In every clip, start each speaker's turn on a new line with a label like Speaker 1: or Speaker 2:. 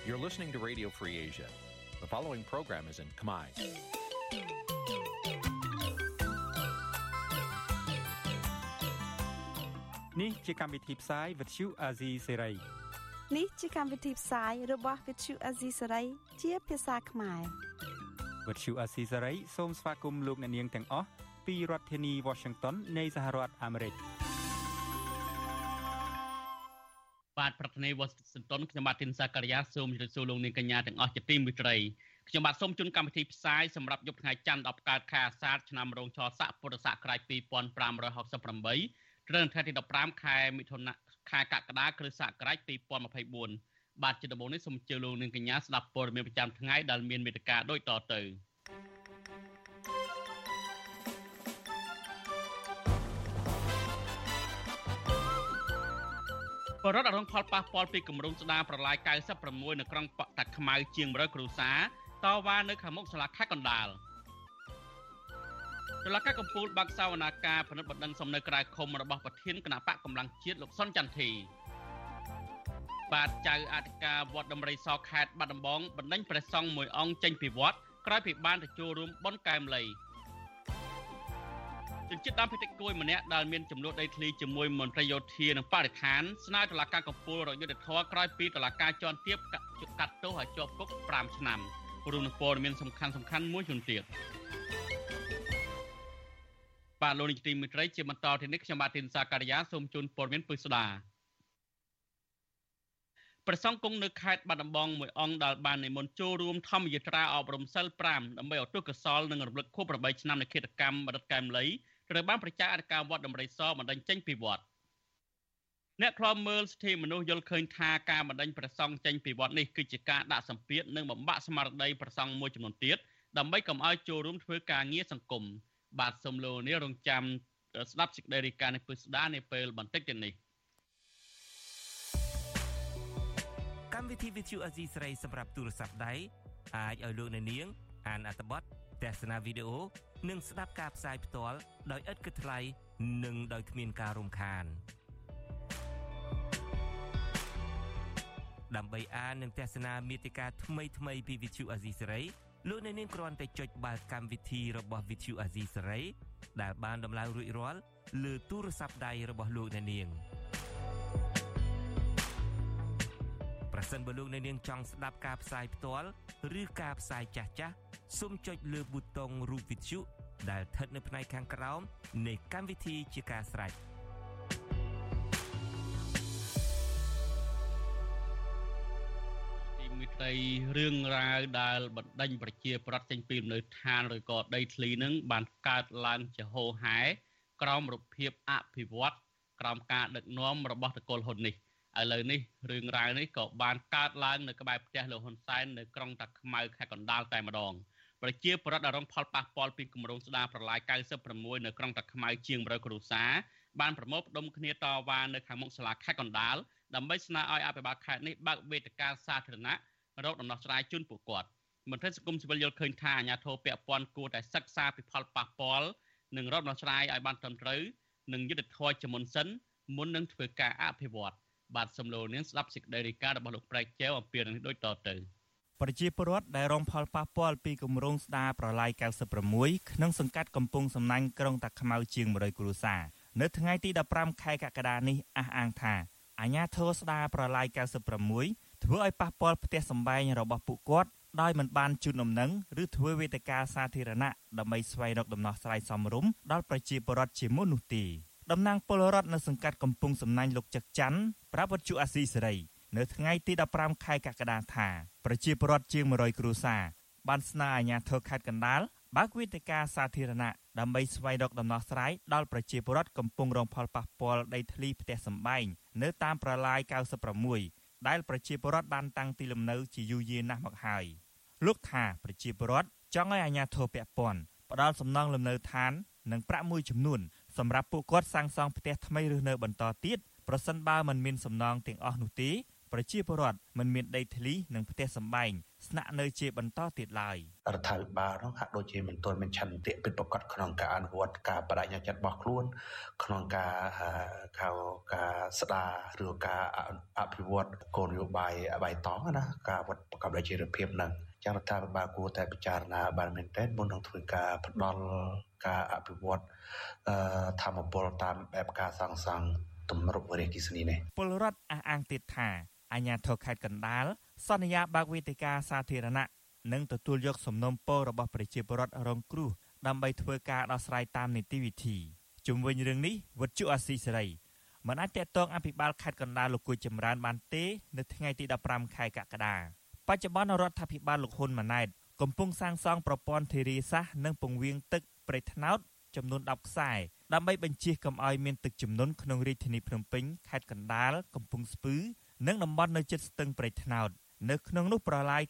Speaker 1: You're listening to Radio Free Asia. The following program is in Khmer.
Speaker 2: Nǐ chi càm bi tiệp xáy vệt chiu a zì sáy.
Speaker 3: Nǐ chi càm bi tiệp xáyរបស់វិទ្យុអាស៊ីសេរីជាភាសាខ្មែរ
Speaker 2: វិទ្យុអាស៊ីសេរីសូមស្វាគមន៍លោកអ្នកនាងទាំងអស់ពីរដ្ឋធានី Washington នៃសហរដ្ឋអាមេរិក
Speaker 4: បាទប្រធានាធិបតី Washington ខ្ញុំបាទទីនសាករិយាសូមជម្រាបសួរលោកនាងកញ្ញាទាំងអស់ជាទីមេត្រីខ្ញុំបាទសូមជូនកម្មវិធីផ្សាយសម្រាប់យប់ថ្ងៃច័ន្ទ10កើតខែអាសាឍឆ្នាំរោងឆស័កពុរសករាជ2568ត្រូវថ្ងៃទី15ខែមិថុនាខែកក្កដាគ្រិស្តសករាជ2024បាទជាដំបូងនេះសូមអញ្ជើញលោកនាងកញ្ញាស្ដាប់ព័ត៌មានប្រចាំថ្ងៃដែលមានមេត្តាដូចតទៅបរិវត្តរងផលប៉ះពាល់ពីគម្រោងស្ដារប្រឡាយ96នៅក្រុងប៉តាខ្មៅជាង100គ្រួសារតវ៉ានៅខាងមុខសាលាខេត្តកណ្ដាលតុលាការកំពូលបាក់សវនាការពិនិត្យបណ្ដឹងសំណើក្រៅឃុំរបស់ប្រធានគណៈបកកម្លាំងជាតិលោកសុនចន្ទធីបាទចៅអធិការវត្តដំរីសខេត្តបាត់ដំបងបណ្ដឹងព្រះសង្ឃមួយអង្គចេញពីវត្តក្រោយពីបានទៅចូលរួមបុណ្យកែមលីជនជាតិដើមភាគតិចគួយម្នាក់ដែលមានចំនួនដីធ្លីជាមួយមន្ត្រីយោធានិងបរិស្ថានស្នើតុលាការកំពូលរកយុត្តិធម៌ក្រោយពីតុលាការជាន់ទាបកាត់ទោសឲ្យជាប់គុក5ឆ្នាំរួមនឹងព័ត៌មានសំខាន់មួយចំនួនទៀតបាទលោកនាយកទីមេត្រីជាបន្តទៅនេះខ្ញុំបាទទីនសាការីយ៉ាសូមជូនព័ត៌មានពិស្ដាព្រះសង្ឃគង់នៅខេត្តបាត់ដំបងមួយអង្គដែលបាននិមន្តចូលរួមធម្មយាត្រាអប់រំសិល5ដើម្បីឧទ្ទិសកុសលនិងរំលឹកខួប8ឆ្នាំនៃឃាតកម្មបណ្ឌិតកែមលីត្រូវបានប្រជាអធិការវត្តដំរីសបណ្ដឹងចេញពីវត្តអ្នកខ្លាំមើលសិទ្ធិមនុស្សយល់ឃើញថាការបណ្ដឹងព្រះសង្ឃចេញពីវត្តនេះគឺជាការដាក់សម្ពាធនិងបំបាក់ស្មារតីព្រះសង្ឃមួយចំនួនទៀតដើម្បីកុំឲ្យចូលរួមធ្វើការងារសង្គមបាទសូមលោកនាងរងចាំស្ដាប់សេចក្តីរាយការណ៍នេះពិស្ដានាពេលបន្តិចទៀតនេះ
Speaker 5: កម្មវិធី Vithu Azizi ស្រីសម្រាប់ទូរស័ព្ទដៃអាចឲ្យលោកអ្នកនាងអានអត្ថបទទស្សនាវីដេអូនិងស្ដាប់ការផ្សាយផ្ទាល់ដោយឥតគិតថ្លៃនិងដោយគ្មានការរំខានដើម្បីអាននិងទស្សនាមាតិកាថ្មីៗពី Vithu Azizi ស្រីលោកអ្នកនាងគ្រាន់តែចុចបាល់កម្មវិធីរបស់ Vithu Azizi ស្រីដែលបានដំឡើងរួចរាល់លើទូរស័ព្ទដៃរបស់លោកអ្នកនាងប្រសិនបើលោកអ្នកនាងចង់ស្ដាប់ការផ្សាយផ្ទាល់ឬការផ្សាយចាស់ៗសូមចុចលើប៊ូតុងរូបវិទ្យុដែលស្ថិតនៅផ្នែកខាងក្រោមនៃកម្មវិធីជាការស្រេច
Speaker 4: ទីមេត្រីរឿងរ៉ាវដែលបណ្ដេញប្រជាប្រដ្ឋចេញពីលំនៅឋានឬក៏ដីធ្លីនឹងបានកើតឡើងជាហូរហែក្រោមរបៀបអភិវឌ្ឍក្រោមការដឹកនាំរបស់តកូលហ៊ុននេះឥឡូវនេះរឿងរ៉ាវនេះក៏បានកើតឡើងនៅក្បែរផ្ទះលោកហ៊ុនសែននៅក្រុងតាខ្មៅខេត្តកណ្ដាលតែម្ដងប្រជាពលរដ្ឋរងផលប៉ះពាល់ពីគម្រោងស្ដារប្រឡាយ96នៅក្រុងតាខ្មៅជាង100គ្រួសារបានប្រមូលផ្ដុំគ្នាតវ៉ានៅខាងមុខសាលាខេត្តកណ្ដាលដើម្បីស្នើឲ្យអភិបាលខេត្តនេះបើកវេទិកាសាធារណៈរកដំណោះស្រាយជូនពួកគាត់មន្ត្រីសង្គមស៊ីវិលយល់ឃើញថាអាជ្ញាធរពាក់ព័ន្ធគួរតែសិក្សាពីផលប៉ះពាល់និងរកដំណោះស្រាយឲ្យបានត្រឹមត្រូវនិងយុត្តិធម៌ជាមុនសិនមុននឹងធ្វើការអភិវឌ្ឍបាទសំឡូននាងស្ដាប់សេចក្តីរាយការណ៍របស់លោកប្រែកចែវអំពីរឿងនេះដូចតទៅ
Speaker 2: ប្រជាពលរដ្ឋដែលរងផលប៉ះពាល់ពីគម្រោងស្ដារប្រឡាយ96ក្នុងសង្កាត់កំពង់សំណាញ់ក្រុងតាខ្មៅជាង100គ្រួសារនៅថ្ងៃទី15ខែកក្កដានេះអះអាងថាអាជ្ញាធរស្ដារប្រឡាយ96ធ្វើឲ្យប៉ះពាល់ផ្ទះសម្បែងរបស់ពួកគាត់ដោយមិនបានជូនដំណឹងឬធ្វើវេទិកាសាធារណៈដើម្បីស្វែងរកដំណោះស្រាយសមរម្យដល់ប្រជាពលរដ្ឋជាមុននោះទេតំណាងពលរដ្ឋនៅសង្កាត់កំពង់សំណាញ់លោកច័ក្កច័ន្ទប្រាប់វិទ្យុអាស៊ីសេរីនៅថ្ងៃទី15ខែកក្កដាថាប្រជាពលរដ្ឋជាង100គ្រួសារបានស្នើអាជ្ញាធរខេត្តកណ្ដាលបើកវេទិកាសាធារណៈដើម្បីស្វែងរកដំណោះស្រាយដល់ប្រជាពលរដ្ឋកំពុងរងផលប៉ះពាល់ដីធ្លីផ្ទះសម្បែងនៅតាមប្រឡាយ96ដែលប្រជាពលរដ្ឋបានតាំងទីលំនៅជាយូរយារណាស់មកហើយលោកថាប្រជាពលរដ្ឋចង់ឲ្យអាជ្ញាធរពាក់ព័ន្ធផ្ដល់សំណងលំនៅឋាននិងប្រាក់មួយចំនួនសម្រាប់ពួកគាត់សាងសង់ផ្ទះថ្មីឬនៅបន្តទៀតប្រសិនបើមិនមានសំណងទាំងអស់នោះទេប្រជាពលរដ្ឋមិនមានដីធ្លីនិងផ្ទះសម្បែងស្នាក់នៅជាបន្តទៀតឡើយ
Speaker 6: រដ្ឋាភិបាលនោះហាក់ដូចជាមិនទាន់មានឆន្ទៈពិតប្រាកដក្នុងការអនុវត្តការបដិញ្ញាចិត្តរបស់ខ្លួនក្នុងការស្ដារឬការអភិវឌ្ឍគោលនយោបាយបៃតងណាការវត្តប្រកបដោយចីរភាពនឹងចារដ្ឋាភិបាលគួរតែពិចារណាបានមែនទែនមុននឹងធ្វើការផ្ដល់ការអភិវឌ្ឍធម្មពលតាមបែបការសាងសង់ទម្រង់រាជគិសនីនេះ
Speaker 2: ពលរដ្ឋអះអាងទៀតថាអាជ្ញាធរខេត្តកណ្ដាលសន្យាបើកវេទិកាសាធារណៈនិងទទួលយកសំណូមពររបស់ប្រជាពលរដ្ឋរងគ្រោះដើម្បីធ្វើការដោះស្រាយតាមនីតិវិធីជុំវិញរឿងនេះវិទ្យុអាស៊ីសេរីមិនអាចតតងអភិបាលខេត្តកណ្ដាលលោកគួយចម្រើនបានទេនៅថ្ងៃទី15ខែកក្កដាបច្ចុប្បន្នរដ្ឋាភិបាលលោកហ៊ុនម៉ាណែតកំពុងសាងសង់ប្រព័ន្ធធារាសាស្ត្រនិងពង្រៀងទឹកព្រៃថ្នោតចំនួន10ខ្សែដើម្បីបញ្ជៀសកុំឲ្យមានទឹកជំនន់ក្នុងរាជធានីភ្នំពេញខេត្តកណ្ដាលកំពង់ស្ពឺនិងតំបន់នៅជិតស្ទឹងព្រៃថ្នោតនៅក្នុងនោះប្រឡាយ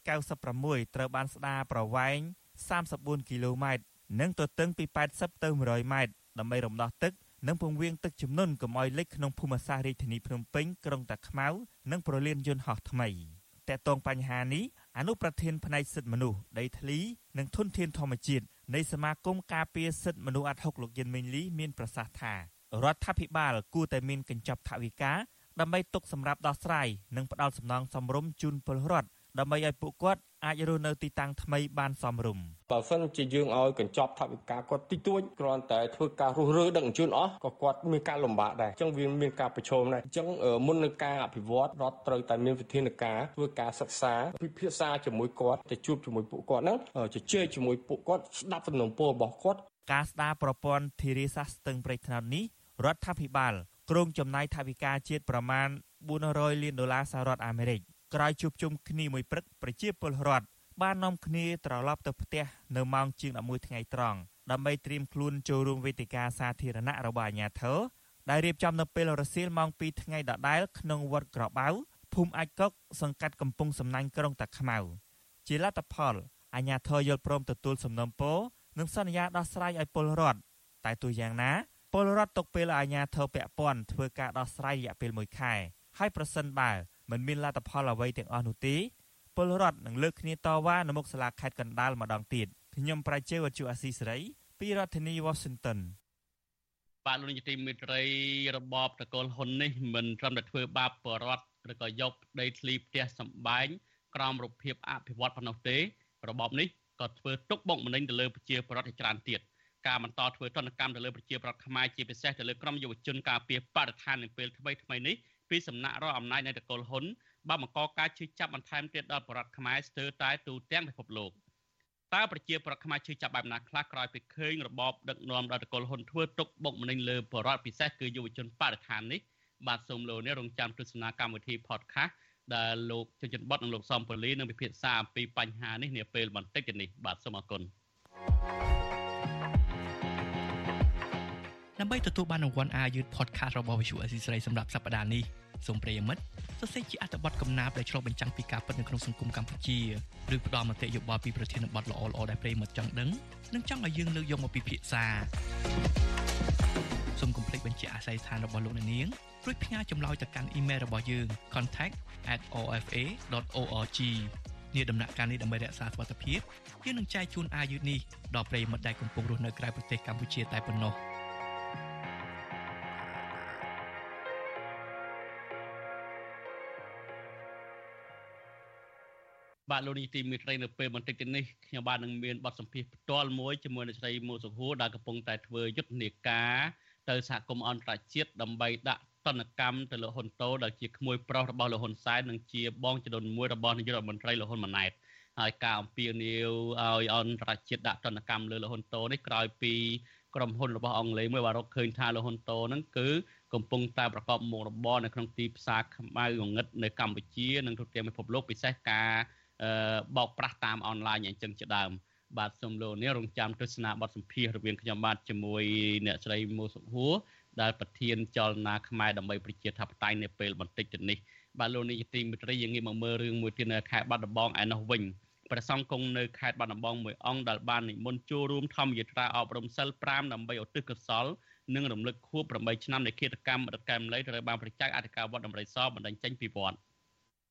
Speaker 2: 96ត្រូវបានស្ដារប្រវែង34គីឡូម៉ែត្រនិងទទឹងពី80ទៅ100ម៉ែត្រដើម្បីរំដោះទឹកនិងពង្រៀងទឹកជំនន់កុំឲ្យលិចក្នុងភូមិសាស្ត្ររាជធានីភ្នំពេញក្រុងតាខ្មៅនិងប្រលានយន្តហោះថ្មីតកតងបញ្ហានេះអនុប្រធានផ្នែកសិទ្ធិមនុស្សដីធ្លីនិងធនធានធម្មជាតិនៃសមាគមការពារសិទ្ធិមនុស្សអាត់ហុកលោកយិនមេងលីមានប្រសាសន៍ថារដ្ឋាភិបាលគួរតែមានកញ្ចប់ថវិកាដើម្បីទុកសម្រាប់ដោះស្រាយនិងផ្ដល់សំណងសមរម្យជូនពលរដ្ឋដើម្បីឲ្យពួកគាត់អាចរស់នៅទីតាំងថ្មីបានសមរម្យ
Speaker 7: បើសិនជាយើងឲ្យកញ្ចប់ថវិកាគាត់តិចតួចគ្រាន់តែធ្វើការរុះរើដឹកជញ្ជូនអស់ក៏គាត់មានការលំបាកដែរអញ្ចឹងវាមានការប្រឈមដែរអញ្ចឹងមុននឹងការអភិវឌ្ឍរដ្ឋត្រូវតែមានវិធានការធ្វើការសិក្សាពិភាក្សាជាមួយគាត់ទៅជួបជាមួយពួកគាត់ហ្នឹងជជែកជាមួយពួកគាត់ស្ដាប់សំណុំពររបស់គាត់
Speaker 2: ការស្ដារប្រព័ន្ធធារាសាស្ត្រស្ទឹងព្រៃថ្នោតនេះរដ្ឋាភិបាលគ្រោងចំណាយថវិកាជាតិប្រមាណ$400លានសហរដ្ឋអាមេរិកក្រោយជួបជុំគ្នាមួយព្រឹកប្រជាពលរដ្ឋបាននាំគ្នាត្រឡប់ទៅផ្ទះនៅម៉ោងជាង11ថ្ងៃត្រង់ដើម្បីត្រៀមខ្លួនចូលរួមវេទិកាសាធារណៈរបស់អាជ្ញាធរដែលរៀបចំនៅពេលរសៀលម៉ោង2ថ្ងៃដដែលក្នុងវត្តក្របៅភូមិអាចកុកសង្កាត់កំពង់សំណាញ់ក្រុងតាខ្មៅជាលទ្ធផលអាជ្ញាធរយល់ព្រមទទួលសំណូមពរនិងសន្យាដោះស្រាយឲ្យពលរដ្ឋតែទោះយ៉ាងណាពលរដ្ឋទុកពេលអាជ្ញាធរពាក់ព័ន្ធធ្វើការដោះស្រាយរយៈពេល1ខែហើយប្រសិនបើមិនមានលទ្ធផលអ្វីទាំងអស់នោះទេពលរដ្ឋនឹងលើកគ្នាតវ៉ានៅមុខសាលាខេត្តកណ្ដាលម្ដងទៀតខ្ញុំប្រជាវត្ថុអាស៊ីសេរីពីរដ្ឋធានី Washington
Speaker 4: បាទលោកនាយកទីមេត្រីរបបតកូលហ៊ុននេះមិនត្រឹមតែធ្វើបាបពលរដ្ឋឬក៏យកដីធ្លីផ្ទះសម្បែងក្រោមរូបភាពអភិវឌ្ឍប៉ុណ្ណោះទេរបបនេះក៏ធ្វើទុកបុកម្នេញទៅលើប្រជាពលរដ្ឋជាច្រើនទៀតការបន្តធ្វើទណ្ឌកម្មទៅលើប្រជាពលរដ្ឋខ្មែរជាពិសេសទៅលើក្រុមយុវជនការពារបរិស្ថាននៅពេលថ្មីនេះពីសំណាក់រដ្ឋអំណាចនៃតកូលហ៊ុនបានបង្កការឈឺចាប់បន្ថែមទៀតដល់ប្រជាពលរដ្ឋខ្មែរស្ទើរតែទូទាំងពិភពលោកតើប្រជាពលរដ្ឋខ្មែរឈឺចាប់បែបណាខ្លះក្រោយពីឃើញរបបដឹកនាំដោយតកូលហ៊ុនធ្វើទុកបុកម្នេញលើប្រជាពលរដ្ឋពិសេសគឺយុវជនបរិស្ថាននេះបាទសូមលោកនេះរងចាំទស្សនាកម្មវិធី podcast ដែលលោកជញ្ជនបុតនិងលោកសំពលីនឹងពិភាក្សាអំពីបញ្ហានេះនាពេលបន្តិចទៀតនេះបាទសូមអរគុណ
Speaker 8: ដើម្បីទទួលបានរង្វាន់អាយុ podcast របស់ Visual Assisray សម្រាប់សប្តាហ៍នេះសូមប្រិយមិត្តសរសេរជាអត្ថបទកំណាព្យដែលឆ្លុះបញ្ចាំងពីការពិតនៅក្នុងសង្គមកម្ពុជាឬផ្ដល់មតិយោបល់ពីប្រធានបទល្អៗដែលប្រិយមិត្តចង់ដឹងនិងចង់ឲ្យយើងលើកយកមកពិភាក្សាសូមកុំភ្លេចបញ្ជាអាស័យដ្ឋានរបស់លោកអ្នកនាងរួចផ្ញើចម្លើយទៅកាន់អ៊ីមែលរបស់យើង contact@ofa.org នេះដំណាក់កាលនេះដើម្បីរក្សាសុវត្ថិភាពយើងនឹងចែកជូនអាយុនេះដល់ប្រិយមិត្តដែលកំពុងរស់នៅក្រៅប្រទេសកម្ពុជាតែប៉ុណ្ណោះ
Speaker 4: បាទលោកនាយទីមេត្រីនៅពេលបន្តិចទៀតនេះខ្ញុំបាទនឹងមានបទសម្ភាសន៍ផ្ទាល់មួយជាមួយអ្នកស្រីមូសុហួរដែលកំពុងតែធ្វើយុទ្ធនាការទៅសហគមន៍អន្តរជាតិដើម្បីដាក់ទណ្ឌកម្មទៅលោកហ៊ុនតូដែលជាក្មួយប្រុសរបស់លោកហ៊ុនសែននិងជាបងចំនួនមួយរបស់នាយករដ្ឋមន្ត្រីលោកហ៊ុនម៉ាណែតហើយការអំពាវនាវឲ្យអន្តរជាតិដាក់ទណ្ឌកម្មលើលោកហ៊ុនតូនេះក្រោយពីក្រុមហ៊ុនរបស់អង់គ្លេសមួយបានរកឃើញថាលោកហ៊ុនតូហ្នឹងគឺកំពុងតែប្រកបមុខរបរនៅក្នុងទីផ្សារខ្មៅងងឹតនៅកម្ពុជានិងទូទាំងពិភពលោកពិសេសការបោកប្រាស់តាមអនឡាញអញ្ចឹងជាដើមបាទសូមលោកនេះរងចាំទស្សនាបទសម្ភាសន៍រវាងខ្ញុំបាទជាមួយអ្នកស្រីមូសុហួរដែលប្រធានចលនាខ្មែរដើម្បីប្រជាធិបតេយ្យនៅពេលបន្តិចទៅនេះបាទលោកនាយកទីមេត្រីយើងងាកមកមើលរឿងមួយទៀតនៅខេត្តបាត់ដំបងឯនោះវិញព្រះសង្ឃគង់នៅខេត្តបាត់ដំបងមួយអង្គដែលបាននិមន្តចូលរួមធម្មយាត្រាអប់រំសិល5ដើម្បីឧទ្ទិសកុសលនិងរំលឹកខួប8ឆ្នាំនៃឃាតកម្មរដ្ឋកែមលីត្រូវបានប្រជាអធិការវត្តដំរីសបណ្ដឹងចេញពីវត្ត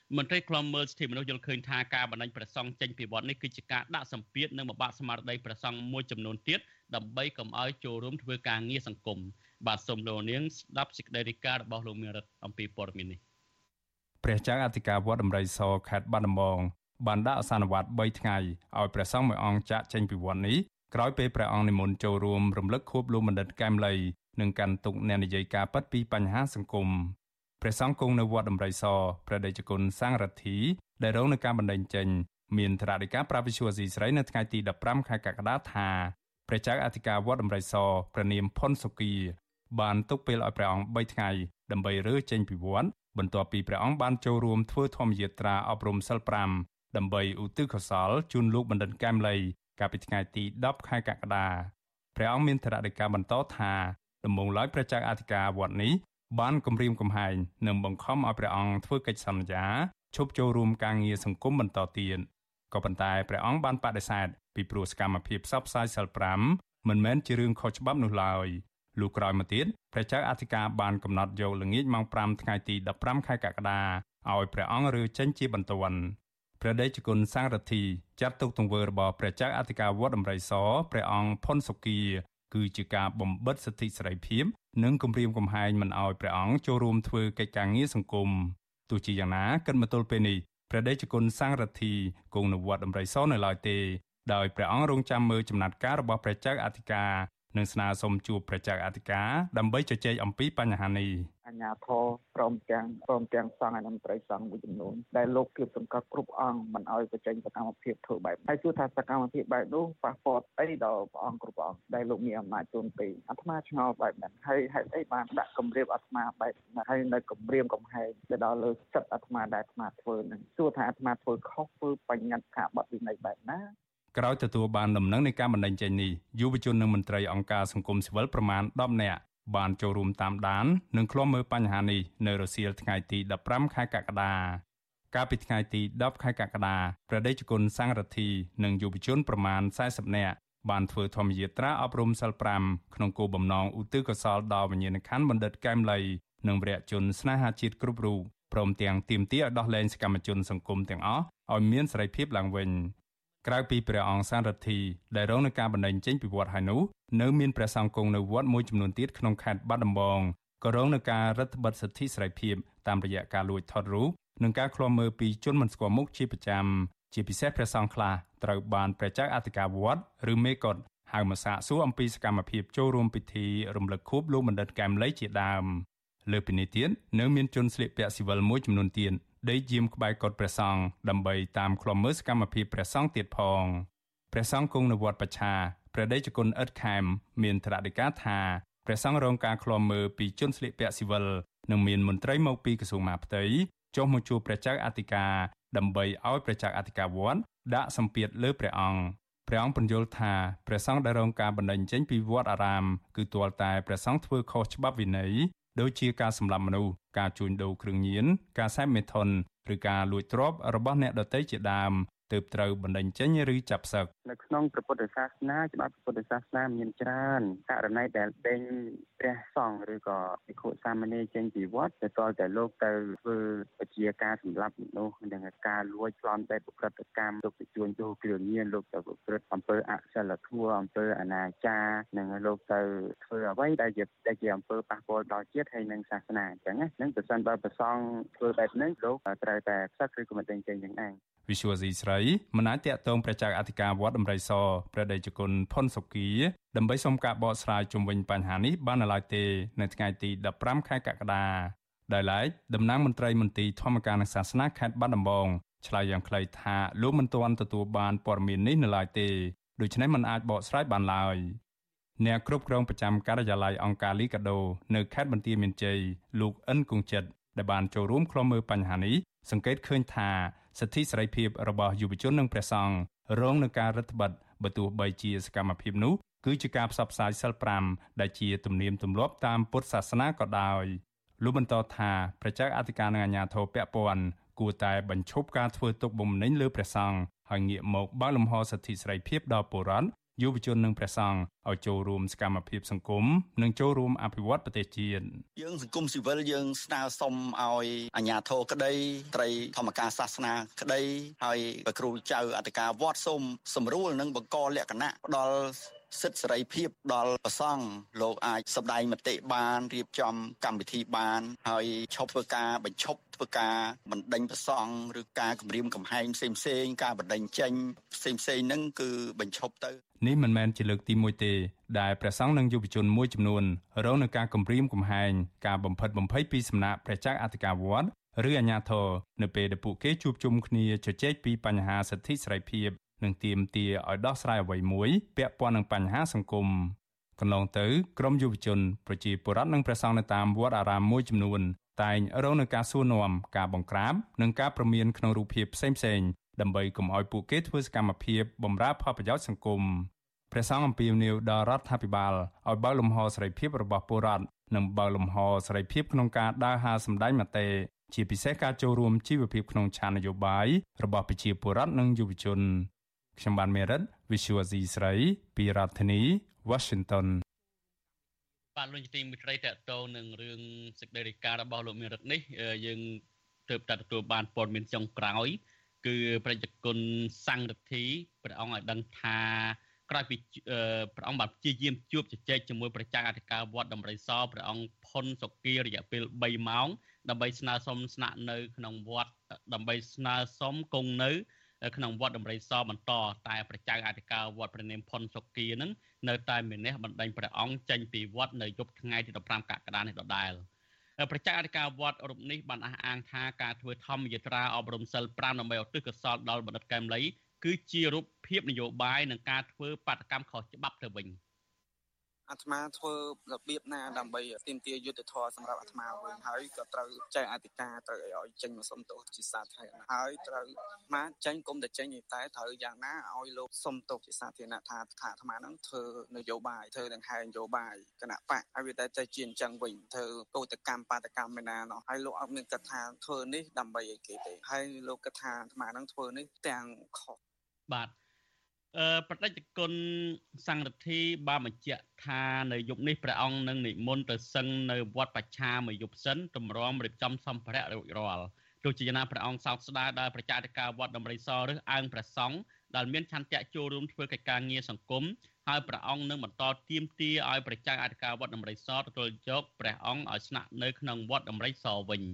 Speaker 4: មន្ត្រីខ្លំមើលសិទ្ធិមនុស្សយល់ឃើញថាការបណ្តេញព្រះសង្ឃចេញពីវត្តនេះគឺជាការដាក់សម្ពាធនិងបំបាក់ស្មារតីព្រះសង្ឃមួយចំនួនទៀតដើម្បីកុំឲ្យចូលរួមធ្វើការងារសង្គមបាទសូមលោកនាងស្ដាប់សេចក្តីរាយការណ៍របស់លោកមេរិតអំពីព័ត៌មាននេះ
Speaker 9: ព្រះចៅអធិការវត្តដំរីសខេត្តបាត់ដំបងបានដាក់អសន្និវត្ត3ថ្ងៃឲ្យព្រះសង្ឃមួយអង្គចាក់ចេញពីវត្តនេះក្រោយពេលព្រះអង្គនិមន្តចូលរួមរំលឹកខួបលោកបណ្ឌិតកែមលីនិងកាន់ទុកអ្នកនិយាយការពិតពីបញ្ហាសង្គមព្រះសង្ឃគង់នៅវត្តដំរីសព្រះតេជគុណសាងរទ្ធីដែលរងនឹងការបណ្តេញចេញមានថ្នាក់ដឹកនាំប្រាវិសុវស៊ីស្រីនៅថ្ងៃទី15ខែកក្កដាថាព្រះចៅអធិការវត្តដំរីសព្រះនាមផុនសុគីបានទុកពេលឲ្យព្រះអង្គ3ថ្ងៃដើម្បីរើចេញពីវត្តបន្ទាប់ពីព្រះអង្គបានចូលរួមធ្វើធម្មយាត្រាអប់រំសិល5ដើម្បីឧទ្ទិសកុសលជូនលោកបណ្ឌិតកែមលីកាលពីថ្ងៃទី10ខែកក្កដាព្រះអង្គមានថ្នាក់ដឹកនាំបន្តថាដំបូងឡើយព្រះចៅអធិការវត្តនេះបានគម្រាមកំហែងនិងបង្ខំឲ្យព្រះអង្គធ្វើកិច្ចសន្យាឈប់ចូលរួមការងារសង្គមបន្តទៀតក៏ប៉ុន្តែព្រះអង្គបានបដិសេធពីព្រោះសកម្មភាពផ្សព្វផ្សាយសិល5មិនមែនជារឿងខុសច្បាប់នោះឡើយលុះក្រោយមកទៀតព្រះចៅអធិការបានកំណត់យកល្ងាចម៉ោង5ថ្ងៃទី15ខែកក្កដាឲ្យព្រះអង្គរើចេញជាបន្ទាន់ព្រះតេជគុណសាងរទ្ធីចាត់ទុកទង្វើរបស់ព្រះចៅអធិការវត្តដំរីសព្រះអង្គផុនសុគីគឺជាការបំបិទសិទ្ធិសេរីភាពនិងគំរាមកំហែងមិនឲ្យព្រះអង្គចូលរួមធ្វើកិច្ចការងារសង្គមទោះជាយ៉ាងណាគិតមកទល់ពេលនេះព្រះតេជគុណសាងរទ្ធីគង់នៅវត្តដំរីសនៅឡើយទេដោយព្រះអង្គរងចាំមើលចំណាត់ការរបស់ព្រះចៅអធិការនិងស្នើសុំជួបព្រះចៅអធិការដើម្បីជជែកអំពីបញ្ហានេះ
Speaker 10: អាជ្ញាធរព្រមទាំងសង្ឃនិងមន្ត្រីសង្ឃមួយចំនួនដែលលោកគៀបសង្កត់គ្រប់អង្គមិនឲ្យបញ្ចេញសកម្មភាពធ្វើបែបហើយជួថាសកម្មភាពបែបនោះប៉ះពាល់អីដល់ព្រះអង្គគ្រប់អង្គដែលលោកមានអំណាចទូនពេកអាត្មាឆ្ងល់បែបហ្នឹងហើយហេតុអីបានដាក់គម្រាមអាត្មាបែបហ្នឹងហើយនៅគម្រាមកំហែងទៅដល់លើសិទ្ធិអាត្មាដែលអាត្មាធ្វើហ្នឹងជួថាអាត្មាធ្វើខុសធ្វើបញ្ញត្តិការបទវិន័យបែបណា
Speaker 9: ក្រោយទទួលបានដំណឹងនៃការបណ្តេញចេញនេះយុវជននិងមន្ត្រីអង្គការសង្គមស៊ីវិលប្រមាណ10នាក់បានចូលរួមតាមដាននិងឃ្លាំមើលបញ្ហានេះនៅរសៀលថ្ងៃទី15ខែកក្កដាកាលពីថ្ងៃទី10ខែកក្កដាព្រះតេជគុណសាងរទ្ធីនិងយុវជនប្រមាណ40នាក់បានធ្វើធម្មយាត្រាអប់រំសិល5ក្នុងគោលបំណងឧទ្ទិសកុសលដល់វិញ្ញាណក្ខន្ធបណ្ឌិតកែមលីនិងវរជនស្នេហាជាតិគ្រប់រូបព្រមទាំងទាមទារឲ្យដោះលែងសកម្មជនសង្គមទាំងអស់ឲ្យមានសេរីភាពឡើងវិញក្រៅពីព្រះអង្គសាងរទ្ធីដែលរងនឹងការបណ្តេញចេញពីវត្តហើយនោះនៅមានព្រះសង្ឃគង់នៅវត្តមួយចំនួនទៀតក្នុងខេត្តបាត់ដំបងក៏រងនឹងការរឹតបន្តឹងសិទ្ធិសេរីភាពតាមរយៈការលួចថតរូបនិងការឃ្លាំមើលពីជនមិនស្គាល់មុខជាប្រចាំជាពិសេសព្រះសង្ឃខ្លះត្រូវបានព្រះចៅអធិការវត្តឬមេកុដហៅមកសាកសួរអំពីសកម្មភាពចូលរួមពិធីរំលឹកខួបលោកបណ្ឌិតកែមលីជាដើមលើពីនេះទៀតនៅមានជនស្លៀកពាក់ស៊ីវិលមួយចំនួនទៀតដេកយាមក្បែរកុដិព្រះសង្ឃដើម្បីតាមឃ្លាំមើលសកម្មភាពព្រះសង្ឃទៀតផងព្រះសង្ឃគង់នៅវត្តបច្ឆាព្រះតេជគុណអ៊ិតខេមមានថ្នាក់ដឹកនាំថាព្រះសង្ឃរងការឃ្លាំមើលពីជនស្លៀកពាក់ស៊ីវិលនិងមានមន្ត្រីមកពីក្រសួងមហាផ្ទៃចុះមកជួបព្រះចៅអធិការដើម្បីឲ្យព្រះចៅអធិការវត្តដាក់សម្ពាធលើព្រះអង្គពន្យល់ថាព្រះសង្ឃដែលរងការបណ្តេញចេញពីវត្តអារាមគឺទាល់តែព្រះសង្ឃធ្វើខុសច្បាប់វិន័យដូចជាការសម្លាប់មនុស្សការជួញដូរគ្រឿងញៀនការសេពមេថុនឬការលួចទ្រព្យរបស់អ្នកដទៃជាដើមទើបត្រូវបណ្តេញចេញឬចាប់សឹក
Speaker 10: នៅក្នុងព្រះពុទ្ធសាសនាច្បាប់ព្រះពុទ្ធសាសនាមានច្រើនករណីដែលដេញព្រះសង្ឃឬក៏ភិក្ខុសាមណេរចេញពីវត្តទៅតតែលោកទៅធ្វើវិជាការសម្លាប់មនុស្សនិងការលួចប្លន់តែប្រព្រឹត្តកម្មលោកទៅជួញដូរគ្រឿងញៀនលោកទៅប្រព្រឹត្តអំពើអសិលធម៌អំពើអនាចារនិងលោកទៅធ្វើអ្វីដែលជាអំពើប៉ះពាល់ដល់ជាតិហើយនិងសាសនាអញ្ចឹងណានឹងប្រសិនបើព្រះសង្ឃធ្វើបែបនេះលោកត្រូវតែសឹកឬក៏មិនដេញចេញយ៉ាងណា
Speaker 9: វិសុវស៊ីស្រីមិនអាចតាក់ទងព្រះចៅអធិការវត្តដំរីសព្រះតេជគុណផុនសុគីដើម្បីសុំការបកស្រាយជុំវិញបញ្ហានេះបាននៅឡើយទេនៅថ្ងៃទី15ខែកក្កដាដោយឡែកតំណាងមន្ត្រីមន្ទីរធម្មការនិងសាសនាខេត្តបាត់ដំបងឆ្លើយយ៉ាងខ្លីថាលោកមិនទាន់ទទួលបានព័ត៌មាននេះនៅឡើយទេដូច្នេះមិនអាចបកស្រាយបានឡើយអ្នកគ្រប់គ្រងប្រចាំការិយាល័យអង្គការលីកាដូនៅខេត្តបន្ទាយមានជ័យលោកអិនគង្ជិតដែលបានចូលរួមឃ្លាំមើលបញ្ហានេះសង្កេតឃើញថាសិទ្ធិសេរីភាពរបស់យុវជននិងព្រះសង្ឃរងនឹងការរឹតបន្តឹងបើទោះបីជាសកម្មភាពនោះគឺជាការផ្សព្វផ្សាយសិល5ដែលជាទំនៀមទម្លាប់តាមពុទ្ធសាសនាក៏ដោយលោកបន្តថាព្រះចៅអធិការនិងអាជ្ញាធរពាក់ព័ន្ធគួរតែបញ្ឈប់ការធ្វើទុកបុកម្នេញលើព្រះសង្ឃហើយងាកមកបើកលំហសិទ្ធិសេរីភាពដល់ពលរដ្ឋយុវជននិងព្រះសង្ឃឲ្យចូលរួមសកម្មភាពសង្គមនិងចូលរួមអភិវឌ្ឍប្រទេសជាតិ
Speaker 11: យើងសង្គមស៊ីវិលយើងស្នើសុំឲ្យអាជ្ញាធរក្តីត្រីធម្មការសាសនាក្តីហើយគ្រូចៅអធិការវត្តសូមសម្រួលនិងបង្កលក្ខណៈផ្ដល់សិទ្ធិសេរីភាពដល់ព្រះសង្ឃលោកអាចសម្ដែងមតិបានរៀបចំកម្មវិធីបានហើយឈប់ធ្វើការបញ្ឈប់ធ្វើការបណ្ដេញព្រះសង្ឃឬការគំរាមកំហែងផ្សេងៗការបណ្ដេញចេញផ្សេងៗហ្នឹងគឺបញ្ឈប់ទៅ
Speaker 9: នេះមិនមែនជាលើកទី1ទេដែលព្រះសង្ឃនិងយុវជនមួយចំនួនរងនឹងការគំរាមកំហែងការបំផិតបំភ័យពីសំណាក់ព្រះចៅអធិការវត្តឬអាជ្ញាធរនៅពេលដែលពួកគេជួបជុំគ្នាជជែកពីបញ្ហាសិទ្ធិសេរីភាពនិងទាមទារឲ្យដោះស្រាយអ្វីមួយពាក់ព័ន្ធនឹងបញ្ហាសង្គមកន្លងទៅក្រមយុវជនប្រជាពលរដ្ឋនិងព្រះសង្ឃនៅតាមវត្តអារាមមួយចំនួនតែងរងនឹងការសួរនាំការបង្ក្រាបនិងការព្រមានក្នុងរូបភាពផ្សេងៗដើម្បីកុំឲ្យពួកគេធ្វើសកម្មភាពបម្រើផលប្រយោជន៍សង្គមព្រះសង្ឃអំពាវនាវដល់រដ្ឋាភិបាលឲ្យបើកលំហសេរីភាពរបស់ពលរដ្ឋនិងបើកលំហសេរីភាពក្នុងការដើរហើរសម្ដែងមតិជាពិសេសការចូលរួមជីវភាពក្នុងឆាននយោបាយរបស់ប្រជាពលរដ្ឋនិងយុវជនខ្ញុំបានមេរិត Visual C ស្រីពីរដ្ឋធានី Washington
Speaker 4: បាទលោកទីមិត្តរីតកតងនឹងរឿងសេចក្តីរាយការណ៍របស់លោកមេរិតនេះយើងទើបតែទទួលបានព័ត៌មានចុងក្រោយគឺប្រជាជនសង្ឃរិទ្ធីព្រះអង្គឲ្យដឹងថាក្រោយពីព្រះអង្គបានព្យាយាមជួបជជែកជាមួយព្រះចៅអធិការវត្តដំរីសព្រះអង្គផុនសុគារយៈពេល3ម៉ោងដើម្បីស្នើសុំស្នាក់នៅក្នុងវត្តដើម្បីស្នើសុំគង់នៅក្នុងវត្តដំរីសបន្តតែព្រះចៅអធិការវត្តព្រះនាមផុនសុគានឹងនៅតែមាននេះបណ្ដេញព្រះអង្គចេញពីវត្តនៅយប់ថ្ងៃទី15កក្កដានេះដដែលព្រះចៅអធិការវត្តរូបនេះបានអះអាងថាការធ្វើធម្មយាត្រាអប់រំសិល5ដើម្បីឧទ្ទិសកុសលដល់បណ្ឌិតកែមលីគឺជារូបភាពនយោបាយនិងការធ្វើបាតកម្មខុសច្បាប់ទៅវិញ
Speaker 12: អាត្មាធ្វើរបៀបណាដើម្បីទាមទារយុត្តិធម៌សម្រាប់អាត្មាវិញហើយក៏ត្រូវចែកអធិការត្រូវឲ្យចេញមកសុំទោសជាសាធារណៈហើយត្រូវអាចេញគុំតែចេញតែត្រូវយ៉ាងណាឲ្យលោកសុំទោសជាសាធារណៈថាអាត្មានឹងធ្វើនយោបាយធ្វើដង្ហែនយោបាយគណៈបកឲ្យវាតែជាអញ្ចឹងវិញធ្វើកោតកម្មបាតកម្មឯណានោះហើយលោកអត់មានគិតថាធ្វើនេះដើម្បីឲ្យគេទេហើយលោកគិតថាអាត្មានឹងធ្វើនេះទាំងខុស
Speaker 4: បាទប្រតិជនសង្ឃរិទ្ធីបានបញ្ជាក់ថានៅយប់នេះព្រះអង្គនឹងនិមន្តទៅសឹងនៅវត្តបច្ឆាមួយយប់សិនទម្រាំរៀបចំសម្ភារៈរួចរាល់ទោះជាយ៉ាងណាព្រះអង្គសោកស្ដាយដល់ប្រជាអធិការវត្តដំរីសរើសអើងព្រះសង្ឃដែលមានឆន្ទៈចូលរួមធ្វើកិច្ចការងារសង្គមហើយព្រះអង្គនឹងបន្តទាមទារឲ្យប្រជាអធិការវត្តដំរីសទទួលយកព្រះអង្គឲ្យស្នាក់នៅក្នុងវត្តដំរីសវិញ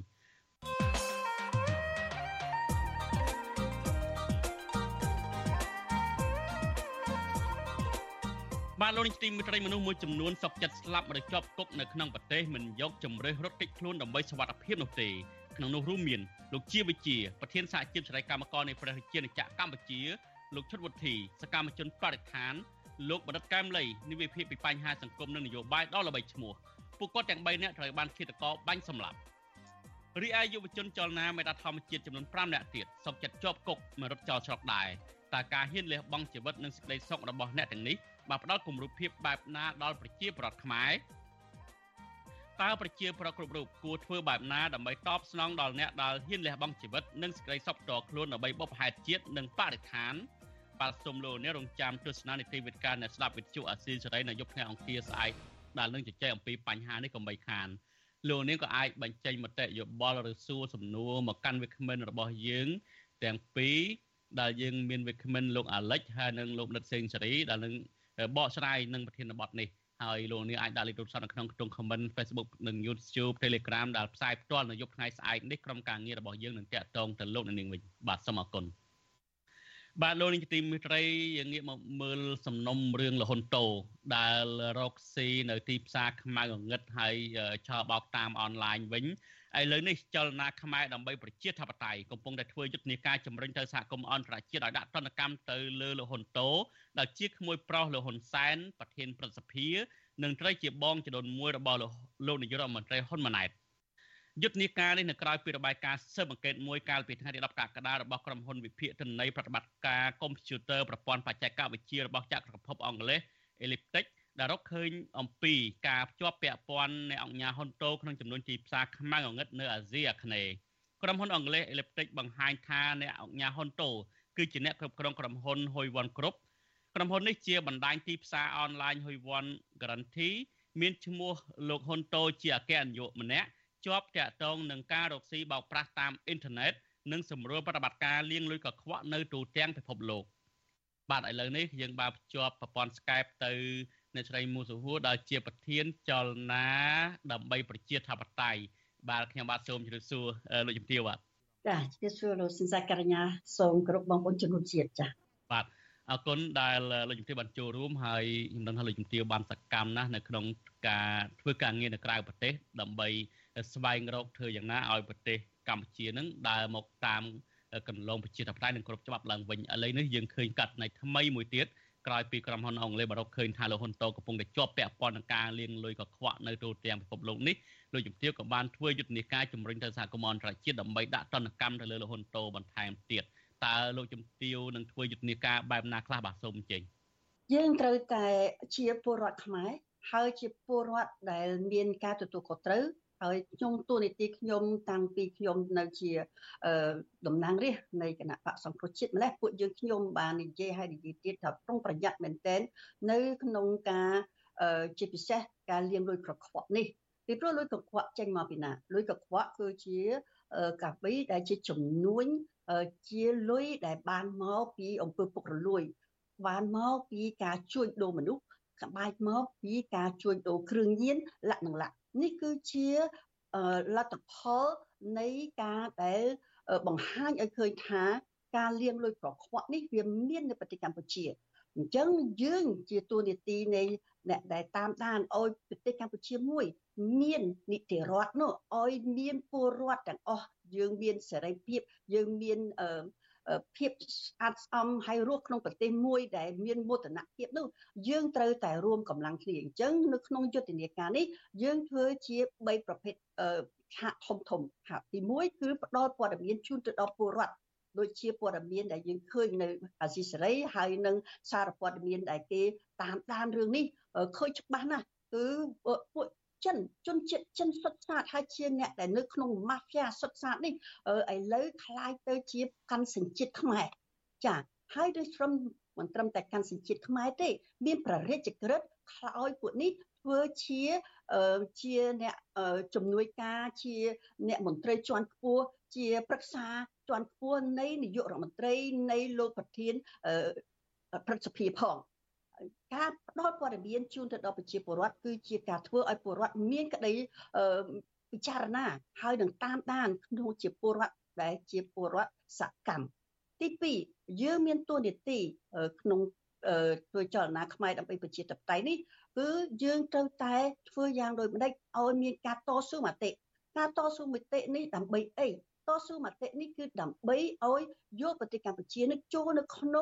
Speaker 4: បាទលោកនាយកទីមេត្រីមនុស្សមួយចំនួនសុកចិត្តស្លាប់ឬជាប់គុកនៅក្នុងប្រទេសមិនយកជំរើសរត់គេចខ្លួនដើម្បីសុវត្ថិភាពនោះទេក្នុងនោះរួមមានលោកជាវិជាប្រធានសហជីពសេរីកម្មករនៃព្រះរាជាណាចក្រកម្ពុជាលោកឈុតវុធីសកម្មជនបរិស្ថានលោកបណ្ឌិតកែមលីនិវិភាគពីបញ្ហាសង្គមនិងនយោបាយដល់ល្បីឈ្មោះពួកគាត់ទាំង3នាក់ត្រូវបានឃាតករបាញ់សម្លាប់រីឯយុវជនចលនាមេដាធម្មជាតិចំនួន5នាក់ទៀតសុកចិត្តជាប់គុកមករត់ចោលស្រុកដែរតើការហ៊ានលះបង់ជីវិតនិងសេចក្តីសុខរបស់អ្នកទាំងនេះបានផ្ដល់គំរូភាពបែបណាដល់ប្រជាពលរដ្ឋខ្មែរតើប្រជាពលរដ្ឋគ្រប់រូបគួរធ្វើបែបណាដើម្បីតបស្នងដល់អ្នកដែលហ៊ានលះបង់ជីវិតនិងសេចក្តីសុខផ្ទាល់ខ្លួនដើម្បីបុព្វហេតុជាតិនិងបរិស្ថានបាទសូមលោកអ្នករងចាំទស្សនានីតិវិទ្យាអ្នកស្ដាប់វិទ្យុអាស៊ីសេរីនៅយប់ថ្ងៃអង្គារស្អែកដែលនឹងជជែកអំពីបញ្ហានេះកុំបីខានលោកអ្នកក៏អាចបញ្ចេញមតិយោបល់ឬសួរសំណួរមកកាន់វាគ្មិនរបស់យើងទាំងពីរដែលយើងមានវាគ្មិនលោកអាលិចហើយនិងលោកនិតសេងសេរីដែលនឹងបកស្រាយនឹងប្រធានបទនេះហើយលោកនាងអាចដាក់លេខទូរស័ព្ទនៅក្នុងខ្ទង់ comment Facebook និង YouTube Telegram ដែលផ្សាយផ្ទាល់នៅយប់ថ្ងៃស្អែកនេះក្រុមការងាររបស់យើងនឹងតាក់ទងទៅលោកនាងវិញបាទសូមអរគុណបាទលោកនាងទីមេត្រីយើងងាកមកមើលសំណុំរឿងលហ៊ុនតូដែលរកស៊ីនៅទីផ្សារខ្មៅងងឹតហើយឆោបបោកតាមអនឡាញវិញឥឡូវនេះចលនាខ្មែរដើម្បីប្រជាធិបតេយ្យកំពុងតែធ្វើយុទ្ធនាការជំរុញទៅសហគមន៍អន្តរជាតិឲ្យដាក់ទណ្ឌកម្មទៅលើលហ៊ុនតូដែលជាក្មួយប្រុសលហ៊ុនសែនប្រធានព្រឹទ្ធសភានិងត្រូវជាបងចដូនមួយរបស់លោកនាយករដ្ឋមន្ត្រីហ៊ុនម៉ាណែតយុទ្ធនាការនេះនៅក្រៅពីរបាយការណ៍ស៊ើបអង្កេតមួយកាលពីថ្ងៃទី10កក្កដារបស់ក្រុមហ៊ុនវិភាគទិន្នន័យប្រតិបត្តិការកុំព្យូទ័រប្រព័ន្ធបច្ចេកវិទ្យារបស់ចក្រភពអង់គ្លេស Elliptic ដែលរកឃើញអំពីការភ្ជាប់ពាក់ព័ន្ធនៃអង្គការហ៊ុនតូក្នុងចំនួនទីផ្សារខ្មៅងងឹតនៅអាស៊ីអាគ្នេយ៍ក្រុមហ៊ុនអង់គ្លេស Elliptic បង្ហាញថាអ្នកអង្គការហ៊ុនតូគឺជាអ្នកគ្រប់គ្រងក្រុមហ៊ុន Huiwon Group ក្រុមហ៊ុននេះជាបណ្ដាញទីផ្សារអនឡាញ Huiwon Guarantee មានឈ្មោះលោកហ៊ុនតូជាអគ្គនាយកម្នាក់ជាប់តាក់ទងនឹងការរកស៊ីបោកប្រាស់តាមអ៊ីនធឺណិតនិងសម្រួលប្រតិបត្តិការលាងលុយកខ្វក់នៅទូទាំងពិភពលោកបាទឥឡូវនេះយើងបានភ្ជាប់ប្រព័ន្ធ Skype ទៅអ្នកស្រីមូសុហួរដែលជាប្រធានចលនាដើម្បីប្រជាធិបតេយ្យបាទខ្ញុំបាទសូមជម្រាបសួរលោកជំទាវបាទ
Speaker 13: ចាជម្រាបសួរលោកសិនសាករញ្ញាសូមគោរពបងប្អូនជនរួមជាតិចា
Speaker 4: បាទអរគុណដែលលោកជំទាវបានចូលរួមហើយខ្ញុំដឹងថាលោកជំទាវបានសកម្មណាស់នៅក្នុងការធ្វើការងារនៅក្រៅប្រទេសដើម្បីស្វែងរកធ្វើយ៉ាងណាឲ្យប្រទេសកម្ពុជានឹងដើរមកតាមកន្លងប្រជាធិបតេយ្យនិងគ្រប់ច្បាប់ឡើងវិញឥឡូវនេះយើងឃើញកាត់នៃថ្មីមួយទៀតក្រោយពីក្រុមហ៊ុនអង់គ្លេសបារកឃើញថាលោកហ៊ុនតូកំពុងតែជាប់ពាក់ព័ន្ធនឹងការលាងលុយកខ្វក់នៅទូទាំងពិភពលោកនេះលោកជំទាវក៏បានធ្វើយុទ្ធនាការជំរុញទៅសហគមន៍អន្តរជាតិដើម្បីដាក់ទណ្ឌកម្មទៅលើលោកហ៊ុនតូបន្ថែមទៀតតើលោកជំទាវនឹងធ្វើយុទ្ធនាការបែបណាខ្លះបាទសូមចេញ
Speaker 13: យើងត្រូវតែជាពលរដ្ឋខ្មែរហើយជាពលរដ្ឋដែលមានការទទួលខុសត្រូវហើយខ្ញុំទូនីតិខ្ញុំតាំងពីខ្ញុំនៅជាតំណាងរាស្ត្រនៃគណៈបកសង្គ្រោះជាតិម្លេះពួកយើងខ្ញុំបាននិយាយឲ្យនិយាយទៀតថាប្រុងប្រយ័ត្នមែនទែននៅក្នុងការជាពិសេសការលាងលុយកខ្វក់នេះពីព្រោះលុយកខ្វក់ចេញមកពីណាលុយកខ្វក់គឺជាកាវីដែលជាចំនួនជាលុយដែលបានមកពីអំពើពុករលួយបានមកពីការជួញដូរមនុស្សក្បាច់មកពីការជួញដូរគ្រឿងញៀនលក្ខណៈនេះគឺជាលទ្ធផលនៃការដែលបង្ហាញឲ្យឃើញថាការលាងលុយកខ្វក់នេះវាមាននៅប្រទេសកម្ពុជាអញ្ចឹងយើងជាតួនាទីនៃអ្នកដែលតាមដានឲ្យប្រទេសកម្ពុជាមួយមាននីតិរដ្ឋនោះឲ្យមានពលរដ្ឋទាំងអស់យើងមានសេរីភាពយើងមានភាពស្អាតស្អំហើយរស់ក្នុងប្រទេសមួយដែលមានមោទនភាពនោះយើងត្រូវតែរួមកម្លាំងគ្នាអញ្ចឹងនៅក្នុងយុទ្ធនាការនេះយើងធ្វើជា3ប្រភេទហាក់ធំហាក់ទី1គឺផ្ដល់ព័ត៌មានជូនទៅដល់ពលរដ្ឋដូចជាព័ត៌មានដែលយើងឃើញនៅអាស៊ីសេរីហើយនឹងសារព័ត៌មានដែលគេតាមដានរឿងនេះឃើញច្បាស់ណាស់គឺពួកជនជាតិចិនសុទ្ធសាធហើយជាអ្នកដែលនៅក្នុងម៉ាហ្វៀសុទ្ធសាធនេះឥឡូវคล้ายទៅជាកាន់សញ្ជាតិខ្មែរចាហើយដូចមិនត្រឹមតែកាន់សញ្ជាតិខ្មែរទេមានព្រះរាជក្រឹត្យឲ្យពួកនេះធ្វើជាអ្នកជំនួយការជាអ្នកមន្ត្រីជាន់ខ្ពស់ជាប្រឹក្សាជាន់ខ្ពស់នៃនាយករដ្ឋមន្ត្រីនៃលោកប្រធានព្រឹទ្ធសភាផងការផ្ដល់ព័ត៌មានជូនទៅដល់ប្រជាពលរដ្ឋគឺជាការធ្វើឲ្យពលរដ្ឋមានក្តីពិចារណាហើយនឹងតាមដានក្នុងជាពលរដ្ឋដែលជាពលរដ្ឋសកម្មទី2យើងមានតួនាទីក្នុងធ្វើចលនាខ្មែរដើម្បីប្រជាធិបតេយ្យនេះគឺយើងត្រូវតែធ្វើយ៉ាងដូចម្តេចឲ្យមានការតស៊ូមតិការតស៊ូមតិនេះដើម្បីអីតស៊ូមតិនេះគឺដើម្បីឲ្យយកប្រទេសកម្ពុជានេះចូលនៅក្នុង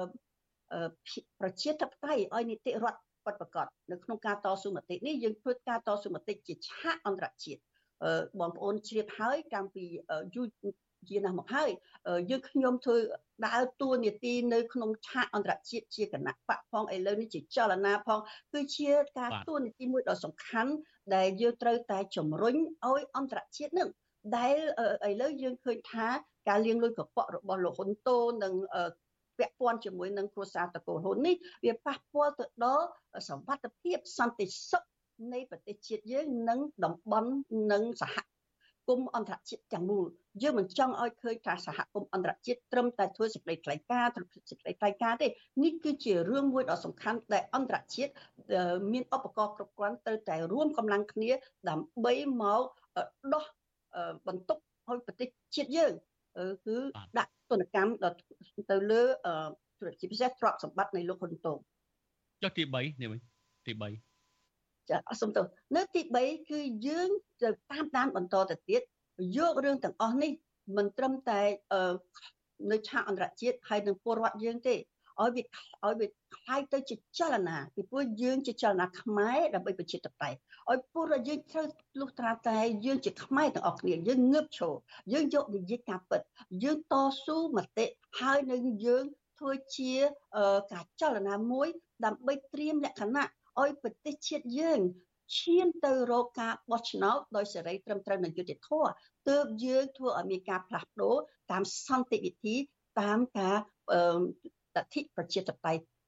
Speaker 13: ប្រជាធិបតេយ្យឲ្យនីតិរដ្ឋពិតប្រាកដនៅក្នុងការតស៊ូមតិនេះយើងធ្វើការតស៊ូមតិជាឆាកអន្តរជាតិបងប្អូនជ្រាបហើយតាំងពីយូរជាណាស់មកហើយយើងខ្ញុំធ្វើដើរតួនាទីនៅក្នុងឆាកអន្តរជាតិជាគណៈបកផងឥឡូវនេះជាចលនាផងគឺជាការតួនាទីមួយដ៏សំខាន់ដែលយើងត្រូវតែជំរុញឲ្យអន្តរជាតិនឹងដែលឥឡូវយើងឃើញថាការលាងលុយកខ្វក់របស់លោកហ៊ុនតូនិងពាក់ព័ន្ធជាមួយនឹងគ្រួសារតកូលហ៊ុននេះវាប៉ះពាល់ទៅដល់សន្តិភាពសន្តិសុខនៃប្រទេសជាតិយើងនិងតំបន់និងសហគមន៍អន្តរជាតិទាំងមូលយើងមិនចង់ឲ្យឃើញថាសហគមន៍អន្តរជាតិត្រឹមតែធ្វើសេចក្តីថ្លែងការណ៍ទេនេះគឺជារឿងមួយដ៏សំខាន់ដែលអន្តរជាតិមានឧបករណ៍គ្រប់គ្រាន់ត្រូវតែរួមកម្លាំងគ្នាដើម្បីមកដោះបន្ទុកឲ្យប្រទេសជាតិយើងគឺដាក់ទណ្ឌកម្មទៅលើជាពិសេសទ្រព្យសម្បត្តិនៃលោកហ៊ុនតូ
Speaker 4: ចុះទី3នេះវិញទី3
Speaker 13: ចាអសុំទោសនៅទី3គឺយើងត្រូវតាមដានបន្តទៅទៀតយករឿងទាំងអស់នេះមិនត្រឹមតែនៅឆាកអន្តរជាតិហើយនឹងពលរដ្ឋយើងទេឲ្យវាคล้ายទៅជាចលនាពីព្រោះយើងជាចលនាខ្មែរដើម្បីប្រជាធិបតេយ្យឲ្យពលរដ្ឋយើងត្រូវលុះត្រាតែយើងជាខ្មែរទាំងអស់គ្នាយើងងើបឈរយើងយកនិយាយការពិតយើងតស៊ូមតិហើយនឹងយើងធ្វើជាការចលនាមួយដើម្បីត្រៀមលក្ខណៈឲ្យប្រទេសជាតិយើងឈានទៅរកការបោះឆ្នោតដោយសេរីត្រឹមត្រូវនិងយុត្តិធម៌ទើបយើងធ្វើឲ្យមានការផ្លាស់ប្ដូរតាមសន្តិវិធីតាមការលទ្ធិប្រជាធិបតេយ្យ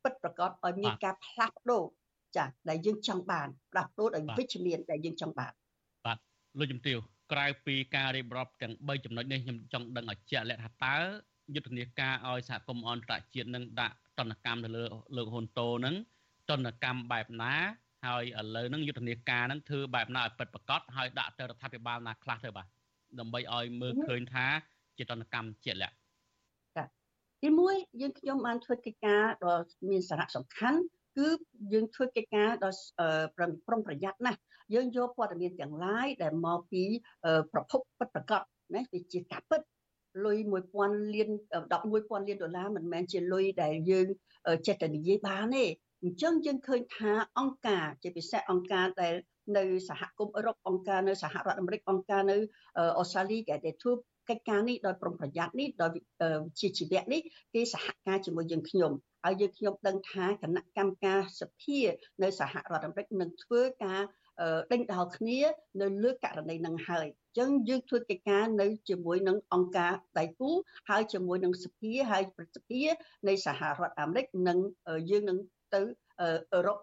Speaker 13: ពិតប្រាកដឲ្យមានការផ្លាស់ប្ដូរចាដែលយើងចង់បានផ្លាស់ប្ដូរដោយវិជ្ជមានដែលយើងចង់បាន
Speaker 4: បាទលោកជំទាវក្រៅពីការរៀបរាប់ទាំង3ចំណុចនេះខ្ញុំចង់ដឹងឲ្យជាក់លាក់ថាតើយុទ្ធនាការឲ្យសហគមន៍អន្តរជាតិនឹងដាក់ទណ្ឌកម្មទៅលើលោកហ៊ុនតូនឹងទណ្ឌកម្មបែបណាហើយឥឡូវហ្នឹងយុទ្ធនាការហ្នឹងធ្វើបែបណាឲ្យពិតប្រាកដហើយដាក់ទៅរដ្ឋាភិបាលណាខ្លះទៅបាទដើម្បីឲ្យមើលឃើញថាជាទណ្ឌកម្មជាក់លាក់
Speaker 13: ទីមួយយើងខ្ញុំបានធ្វើកិច្ចការដ៏មានសារៈសំខាន់គឺយើងធ្វើកិច្ចការដ៏ប្រុងប្រយ័ត្នណាស់យើងយកព័ត៌មានទាំងឡាយដែលមកពីប្រភពពិតប្រាកដណាវាជាការពិតលុយ1000លាន$11,000 លានមិនមែនជាលុយដែលយើងចេះតែនិយាយបានទេអញ្ចឹងយើងឃើញថាអង្គការជាពិសេសអង្គការដែលនៅសហគមន៍អឺរ៉ុបអង្គការនៅសហរដ្ឋអាមេរិកអង្គការនៅអូស្ត្រាលីគេធ្វើកិច្ចការនេះដោយប្រុងប្រយ័ត្ននេះដោយជាជីវៈនេះគេសហការជាមួយយើងខ្ញុំហើយយើងខ្ញុំដឹងថាគណៈកម្មការសភានៅសហរដ្ឋអាមេរិកនឹងធ្វើការដេញដោលគ្នានៅលើករណីនឹងហើយអញ្ចឹងយើងធ្វើកិច្ចការនៅជាមួយនឹងអង្គការដៃគូហើយជាមួយនឹងសភាហើយប្រតិភិនៃសហរដ្ឋអាមេរិកនិងយើងនឹងទៅអឺរ៉ុប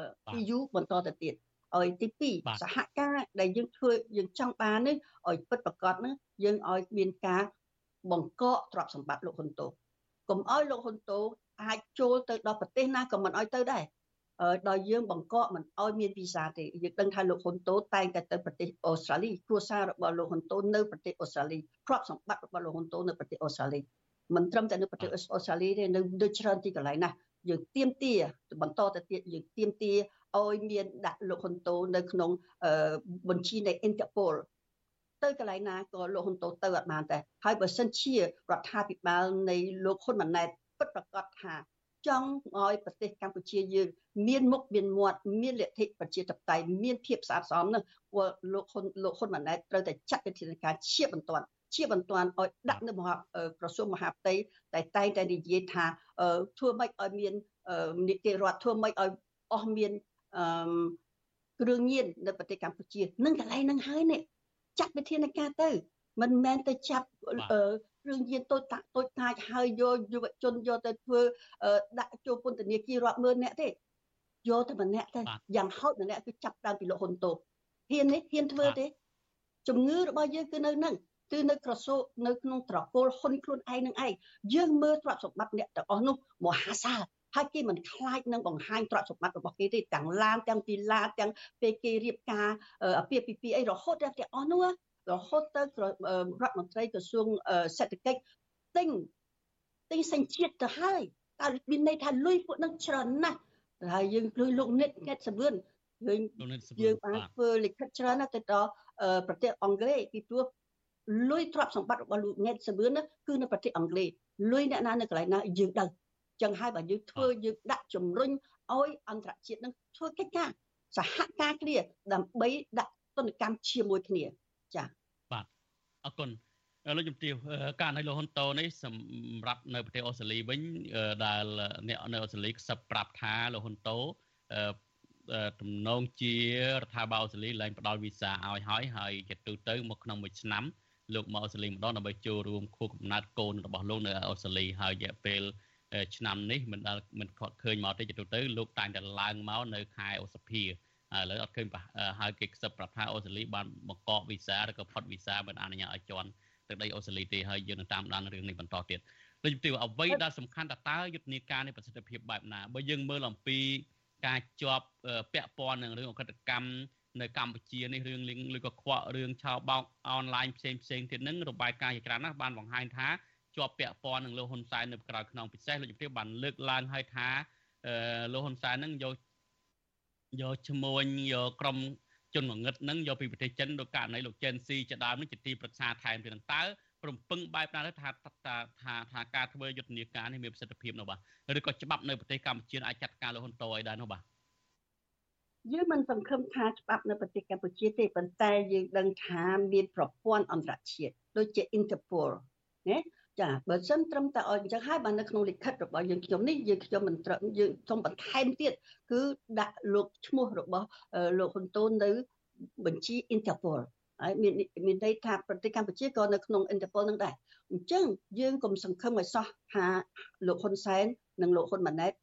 Speaker 13: EU បន្តទៅទៀតឲ្យទី2សហការដែលយើងធ្វើយើងចង់បាននេះឲ្យពិតប្រាកដនេះយើងឲ្យមានការបង្កកទ្រព្យសម្បត្តិលោកហ៊ុនតូកុំឲ្យលោកហ៊ុនតូអាចចូលទៅដល់ប្រទេសណាក៏មិនឲ្យទៅដែរដោយយើងបង្កកមិនឲ្យមានវីសាទេយើងដឹងថាលោកហ៊ុនតូតែងតែទៅប្រទេសអូស្ត្រាលីគ្រួសាររបស់លោកហ៊ុនតូនៅប្រទេសអូស្ត្រាលីទ្រព្យសម្បត្តិរបស់លោកហ៊ុនតូនៅប្រទេសអូស្ត្រាលីមិនត្រឹមតែនៅប្រទេសអូស្ត្រាលីទេនៅច្រើនទីកន្លែងណាស់យើងទាមទារបន្តទៅទៀតយើងទាមទារឲ្យមានដាក់លោកហ៊ុនតូនៅក្នុងបញ្ជីនៃ Interpol ទៅកន្លែងណាក៏លោកហ៊ុនតូទៅអត់បានដែរហើយបើសិនជារដ្ឋាភិបាលនៃលោកហ៊ុនម៉ាណែតពិតប្រាកដថាចង់ឲ្យប្រទេសកម្ពុជាយើងមានមុខមានមាត់មានលទ្ធិប្រជាធិបតេយ្យមានភាពស្អាតស្អំនោះលោកហ៊ុនម៉ាណែតត្រូវតែចាត់វិធានការជាបន្ទាន់ឲ្យដាក់នៅក្រសួងមហាផ្ទៃតែតែងតែនិយាយថាធ្វើម៉េចឲ្យមាននីតិរដ្ឋធ្វើម៉េចឲ្យអស់មានគ្រឿងញៀននៅប្រទេសកម្ពុជានឹងកន្លែងហ្នឹងហើយនេះចាត់វិធានការទៅមិនមែនទៅចាប់គ្រឿងញៀនតូចតាចហើយយកយុវជនយកទៅធ្វើដាក់ចូលពន្ធនាគាររាប់ម៉ឺនអ្នកទេយកតែម្នាក់ទៅយ៉ាងហោចម្នាក់គឺចាប់តាមពីលោកហ៊ុនតូហ៊ានធ្វើទេជំងឺរបស់យើងគឺនៅហ្នឹងគឺនៅក្រសួងនៅក្នុងត្រកូលហ៊ុនខ្លួនឯងនឹងឯងយើងមើលទ្រព្យសម្បត្តិអ្នកទាំងអស់នោះមហាសាលហើយគេមិនខ្លាចនឹងបង្ហាញទ្រព្យសម្បត្តិរបស់គេទេទាំងឡានទាំងពីឡាទាំងពេលគេរៀបការអាពាហ៍ពិពាហ៍អីរហូតដល់ទាំងអស់នោះរហូតទៅរដ្ឋមន្ត្រីក្រសួងសេដ្ឋកិច្ចទិញសញ្ជាតិទៅហើយតើមានន័យថាលុយពួកនឹងច្រើនណាស់ហើយយើងលុយលោកនិតកែតសវឿនយើងបានធ្វើលិខិតច្រើនណាស់ទៅដល់ប្រទេសអង់គ្លេសពីព្រោះលុយទ្រព្យសម្បត្តិរបស់លោកញ៉ែតសវឿនណាគឺនៅប្រទេសអង់គ្លេសលុយអ្នកណានៅកន្លែងណាយើងដឹងចឹងហើយបើយើងធ្វើយើងដាក់ជំរុញឲ្យអន្តរជាតិនឹងធ្វើកិច្ចការសហការគ្នាដើម្បីដាក់ទណ្ឌកម្មជាមួយគ្នាចា៎
Speaker 4: បាទអរគុណលោកជំទាវការនៅលោកហ៊ុនតូនេះសម្រាប់នៅប្រទេសអូស្ត្រាលីវិញដែលអ្នកនៅអូស្ត្រាលីខ្សឹបប្រាប់ថាលោកហ៊ុនតូទំនងជារដ្ឋាភិបាលអូស្ត្រាលីឡើងផ្ដល់វីសាឲ្យហើយជាទូទៅមកក្នុងមួយឆ្នាំលោកមកអូស្ត្រាលីម្ដងដើម្បីចូលរួមខួបកំណើតកូនរបស់លោកនៅអូស្ត្រាលីហើយរយៈពេលឆ្នាំនេះមិនខកឃើញមកទេជាទូទៅលោកតែងតែឡើងមកនៅខែឧសភាឥឡូវអត់ឃើញហើយគេខ្សឹបប្រាប់ថាអូស្ត្រាលីបានបង្កកវីសាឬក៏ផុតវីសាមិនអនុញ្ញាតឲ្យជន់ទៅដីអូស្ត្រាលីទេហើយយើងនឹងតាមដានរឿងនេះបន្តទៀតដូចជំទាវអ្វីដែលសំខាន់តើយុទ្ធនាការនេះប្រសិទ្ធភាពបែបណាបើយើងមើលអំពីការជាប់ពាក់ព័ន្ធនឹងរឿងអក្រិតកម្មនៅកម្ពុជានេះរឿងឬក៏ខ្វក់រឿងឆោបោកអនឡាញផ្សេងទៀតហ្នឹងរបាយការណ៍ជាច្រើនណាស់បានបង្ហាញថាជាប់ពាក់ព័ន្ធនឹងលោកហ៊ុនសែននៅក្រៅខ្នងពិសេសលោកជំទាវបានលើកឡើងឲ្យថាលោកហ៊ុនសែនហ្នឹងយកឈ្មោះយកក្រុមជនងងឹតហ្នឹងយកពីប្រទេសចិនដោយករណីលោកចេនស៊ីជាដើមនេះជាទីប្រឹក្សាថែមទៀតតើរំពឹងបែបណាទៅថាការធ្វើយុទ្ធនាការនេះមានប្រសិទ្ធភាពនោះបាទឬក៏ច្បាប់នៅប្រទេសកម្ពុជាអាចចាត់ការលោកហ៊ុនតូឲ្យដែរនោះបាទ
Speaker 13: យើងមិនសង្ឃឹមថាច្បាប់នៅប្រទេសកម្ពុជាទេប៉ុន្តែយើងដឹងថាមានប្រព័ន្ធអន្តរជាតិដូចជា Interpol ណាចាបើសិនត្រឹមតែឲ្យអញ្ចឹងហើយបាននៅក្នុងលិខិតរបស់យើងខ្ញុំនេះខ្ញុំមិនត្រឹមយើងសូមបន្ថែមទៀតគឺដាក់លោកឈ្មោះរបស់លោកហ៊ុនតូនៅបញ្ជី Interpol ហើយមានន័យថាប្រទេសកម្ពុជាក៏នៅក្នុង Interpol នឹងដែរអញ្ចឹងយើងកុំសង្ឃឹមឲ្យសោះថាលោកហ៊ុនសែននិងលោកហ៊ុនម៉ាណែត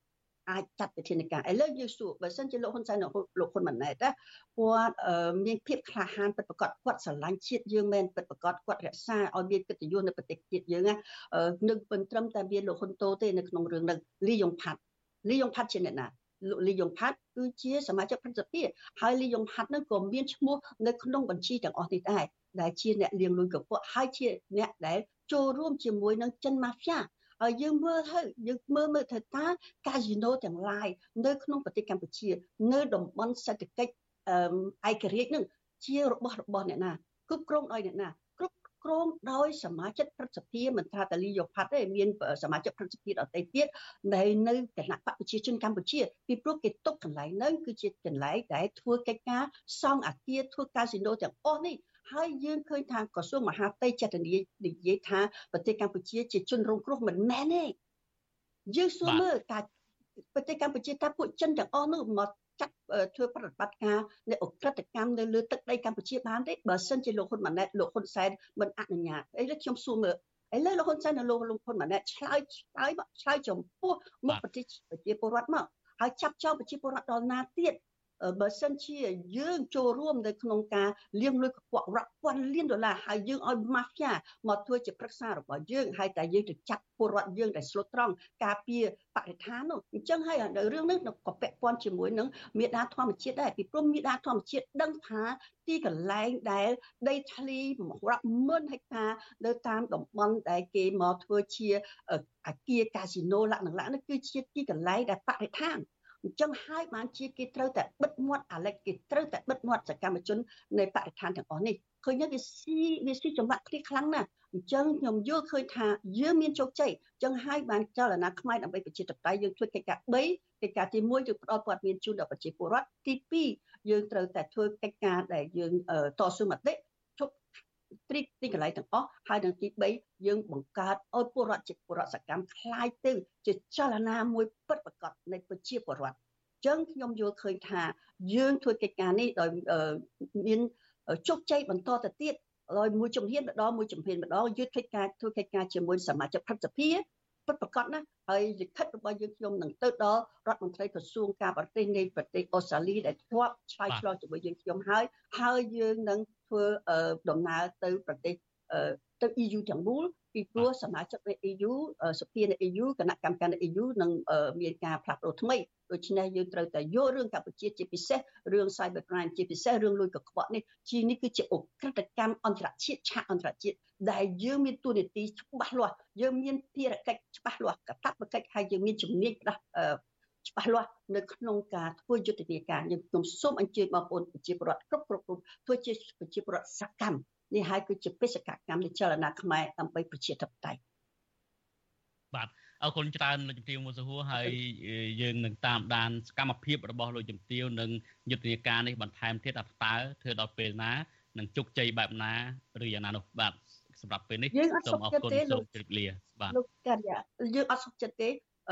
Speaker 13: អាចចាត់វិធានការឥឡូវយើងសួរបើសិនជាលោកហ៊ុនសែនលោកហ៊ុនម៉ាណែតណាគាត់មានភាពក្លាហានពិតប្រាកដគាត់ស្រឡាញ់ជាតិយើងមែនពិតប្រាកដគាត់រក្សាឲ្យមានកិត្តិយសនៅប្រទេសជាតិយើងណានឹងមិនត្រឹមតែមានលោកហ៊ុនតូទេនៅក្នុងរឿងនេះលីយ៉ុងផាត់ជាអ្នកណាលោកលីយ៉ុងផាត់គឺជាសមាជិកព្រឹទ្ធសភាហើយលីយ៉ុងផាត់នឹងក៏មានឈ្មោះនៅក្នុងបញ្ជីទាំងអស់នេះដែរដែលជាអ្នកលាងលុយកខ្វក់ហើយជាអ្នកដែលចូលរួមជាមួយនឹងចិនម៉ាហ្វៀហើយយើងមើលទៅថាកាស៊ីណូទាំងឡាយនៅក្នុងប្រទេសកម្ពុជានៅតំបន់សេដ្ឋកិច្ចឯករាជ្យនឹងជារបស់អ្នកណាគ្រប់គ្រងដោយអ្នកណាគ្រប់គ្រងដោយសមាជិកព្រឹទ្ធសភាមិនថាតែលីយ៉ុងផាត់ទេមានសមាជិកព្រឹទ្ធសភាដទៃទៀតនៅគណៈបកប្រជាជនកម្ពុជាពីព្រោះគេទុកកន្លែងហ្នឹងគឺជាកន្លែងដែលធ្វើកិច្ចការសង់អគារធ្វើកាស៊ីណូទាំងអស់នេះហើយយើងឃើញថាក្រសួងមហាផ្ទៃចេតនានិយាយថាប្រទេសកម្ពុជាជាជនរងគ្រោះមិនមែនទេយើងសួរមើលថាប្រទេសកម្ពុជាថាពួកចិនទាំងអស់នោះមកចាត់ធ្វើប្រតិបត្តិការនៃអក្រិតកម្មនៅលើទឹកដីកម្ពុជាបានទេបើសិនជាលោកហ៊ុនម៉ាណែតលោកហ៊ុនសែនមិនអនុញ្ញាតឥឡូវខ្ញុំសួរមើលឥឡូវលោកហ៊ុនសែននិងលោកហ៊ុនម៉ាណែតឆ្លើយចំពោះមុខប្រជាពលរដ្ឋមកហើយចាប់ចោលប្រជាពលរដ្ឋដល់ណាទៀតបើសិនជាយើងចូលរួមនៅក្នុងការលាងលុយកខ្វក់រាប់ពាន់លានដុល្លារហើយយើងឲ្យម៉ាហ្វៀមកធ្វើជាប្រឹក្សារបស់យើងហើយតែយើងទៅចាប់ពលរដ្ឋយើងដែលស្លូតត្រង់ការពារបរិស្ថាននោះអញ្ចឹងហើយរឿងនេះក៏ពាក់ព័ន្ធជាមួយនឹងមេដាធម្មជាតិដែរពីព្រមមេដាធម្មជាតិដឹងថាទីកន្លែងដែលដីធ្លីរាប់ម៉ឺនហិកតានៅតាមតំបន់ដែលគេមកធ្វើជាអគារកាស៊ីណូលក្ខណៈនេះគឺជាទីកន្លែងដែលបរិស្ថានអញ្ចឹងហើយបានជាគេត្រូវតែបិទមាត់អាឡិចគេត្រូវតែបិទមាត់សកម្មជននៃបរិស្ថានទាំងអស់នេះឃើញវាស៊ីចម្លាក់គ្នាខ្លាំងណាស់អញ្ចឹងខ្ញុំយល់ឃើញថាយើងមានជោគជ័យអញ្ចឹងហើយបានចលនាខ្មែរដើម្បីប្រជាធិបតេយ្យយើងធ្វើកិច្ចការ3កិច្ចការទី1គឺផ្ដល់ព័ត៌មានជូនដល់ប្រជាពលរដ្ឋទី2យើងត្រូវតែធ្វើកិច្ចការដែលយើងតស៊ូមតិជប់ទីកន្លែងទាំងអស់ហើយនឹងទី3យើងបង្កើតឲ្យពលរដ្ឋជាពលរដ្ឋសកម្មคล้ายទៅជាចលនាមួយពិតប្រាកដនៃប្រជាពលរដ្ឋអញ្ចឹងខ្ញុំយល់ឃើញថាយើងធ្វើកិច្ចការនេះដោយមានជោគជ័យបន្តទៅទៀតហើយមួយជំហានម្ដងយើងធ្វើកិច្ចការជាមួយសមាជិកព្រឹទ្ធសភាពិតប្រាកដណាស់ហើយលិខិតរបស់យើងខ្ញុំនឹងទៅដល់រដ្ឋមន្ត្រីក្រសួងការបរទេសនៃប្រទេសអូស្ត្រាលីដែលធ្លាប់ឆ្លើយឆ្លងជាមួយយើងខ្ញុំហើយយើងនឹងធ្វើដំណើរទៅប្រទេសទៅ EU ទាំងមូលពីព្រោះសមាជិកនៃ EU សភានៃ EU គណៈកម្មការនៃ EU នឹងមានការផ្លាស់ប្ដូរថ្មីដូច្នេះយើងត្រូវតែយករឿងកម្ពុជាជាពិសេសរឿង Cyber Crime ជាពិសេសរឿងលួចកខ្វក់នេះគឺជាអក្រិតកម្មអន្តរជាតិឆាកអន្តរជាតិដែលយើងមានទួនាទីច្បាស់លាស់យើងមានភារកិច្ចច្បាស់លាស់កាតព្វកិច្ចហើយយើងមានជំនាញច្បាស់លាស់នៅក្នុងការធ្វើយុទ្ធនាការខ្ញុំសូមអញ្ជើញបងប្អូនប្រជាពលរដ្ឋគ្រប់ធ្វើជាប្រជាពលរដ្ឋសកម្មនេះហើយគឺជាបេសកកម្មនៃចលនាខ្មែរដើម្បីប្រជាធិបតេយ្យ
Speaker 4: បាទអរគុណច្រើនលោកជំទាវមុនសុហួរហើយយើងនឹងតាមដានសកម្មភាពរបស់លោកជំទាវនិងយុទ្ធនាការនេះបន្ថែមទៀតថាតើធ្វើដល់ពេលណានឹងជោគជ័យបែបណាឬយ៉ាងណានោះបាទសម្រាប់ពេលនេះសូមអរគុណសូមជម្រាបលាបាទ
Speaker 13: លោកការិយាយើងអត់សុខចិត្តទេ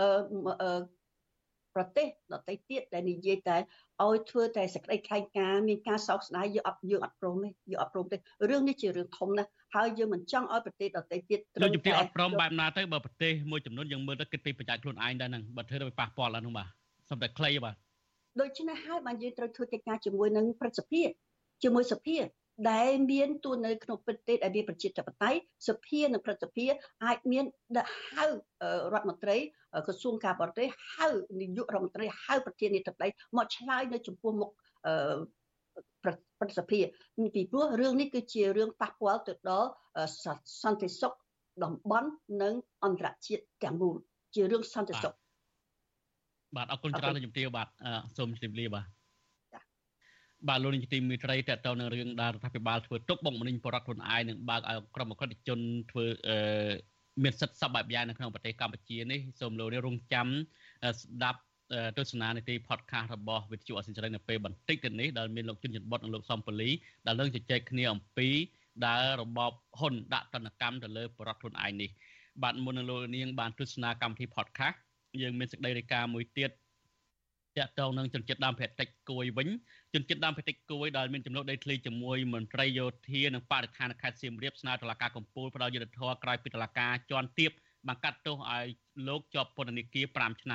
Speaker 13: ប្រទេសដទៃទៀតដែលនិយាយតែឲ្យធ្វើតែសេចក្តីថ្លែងការណ៍មានការសោកស្ដាយយើងអត់ព្រមទេរឿងនេះជារឿងធំណាស់ហើយយើងមិនចង់ឲ្យប្រទេសដទៃទៀត
Speaker 4: លោកជំទាវអត់ព្រមបែបណាទៅបើប្រទេសមួយចំនួនយើងមើលទៅគិតពីប្រយោជន៍ខ្លួនឯងដែរហ្នឹងបើធ្វើទៅប៉ះពាល់ដល់នោះបាទសូមតែខ្លីបាទ
Speaker 13: ដូច្នេះហើយបានយើងត្រូវធ្វើកិច្ចការជាមួយនឹងព្រឹទ្ធសភាជាមួយសភាដែលមានទួនៅក្នុងប្រទេសដែលមានប្រជាធិបតេយ្យសភានិងព្រឹទ្ធសភាអាចមានហៅរដ្ឋមន្ត្រីក្រសួងការបរទេសហៅនាយករដ្ឋមន្ត្រីហៅប្រធានាធិបតីមកឆ្លើយនៅចំពោះមុខព្រឹទ្ធសភាពីព្រោះរឿងនេះគឺជារឿងប៉ះពាល់ទៅដល់សន្តិសុខតំបន់និងអន្តរជាតិទាំងមូលជារឿងសន្តិសុខ
Speaker 4: បាទអរគុណច្រើនលោកជំទាវបាទសូមជម្រាបលាបាទលោកនាយកទីមេត្រីតើតើនឹងរឿងដែលរដ្ឋាភិបាលធ្វើទុកបុកម្នេញបរដ្ឋខ្លួនឯងនឹងបើកឲ្យក្រុមអក្រិតជនធ្វើមានសិទ្ធិសពបែបយ៉ាងនៅក្នុងប្រទេសកម្ពុជានេះសូមលោកនាងរងចាំស្ដាប់ទស្សនានីតិ podcast របស់វិទ្យុអសិលសេរីនៅពេលបន្តិចទៀតនេះដែលមានលោកជុនច័ន្ទបុតនិងលោកសំប៉ូលីដែលនឹងជជែកគ្នាអំពីដែលរបបហ៊ុនដាក់ទណ្ឌកម្មទៅលើបរដ្ឋខ្លួនឯងនេះបាទមុននឹងលោកនាងបានទស្សនាកម្មវិធី podcast យើងមានសេចក្តីរាយការណ៍មួយទៀតតាក់ទងនឹងជនជាតិដើមភាគតិចគួយវិញជនជាតិដើមភាគតិចគួយដែលមានចំនួនដីធ្លីជាមួយមន្ត្រីយោធានិងបរិស្ថានខេត្តសៀមរាបស្នើតុលាការកំពូលផ្តល់យុត្តិធម៌ក្រោយពីតុលាការជាន់ទាបបានកាត់ទោសឲ្យលោកជាប់ពន្ធនាគារ5ឆ្នាំ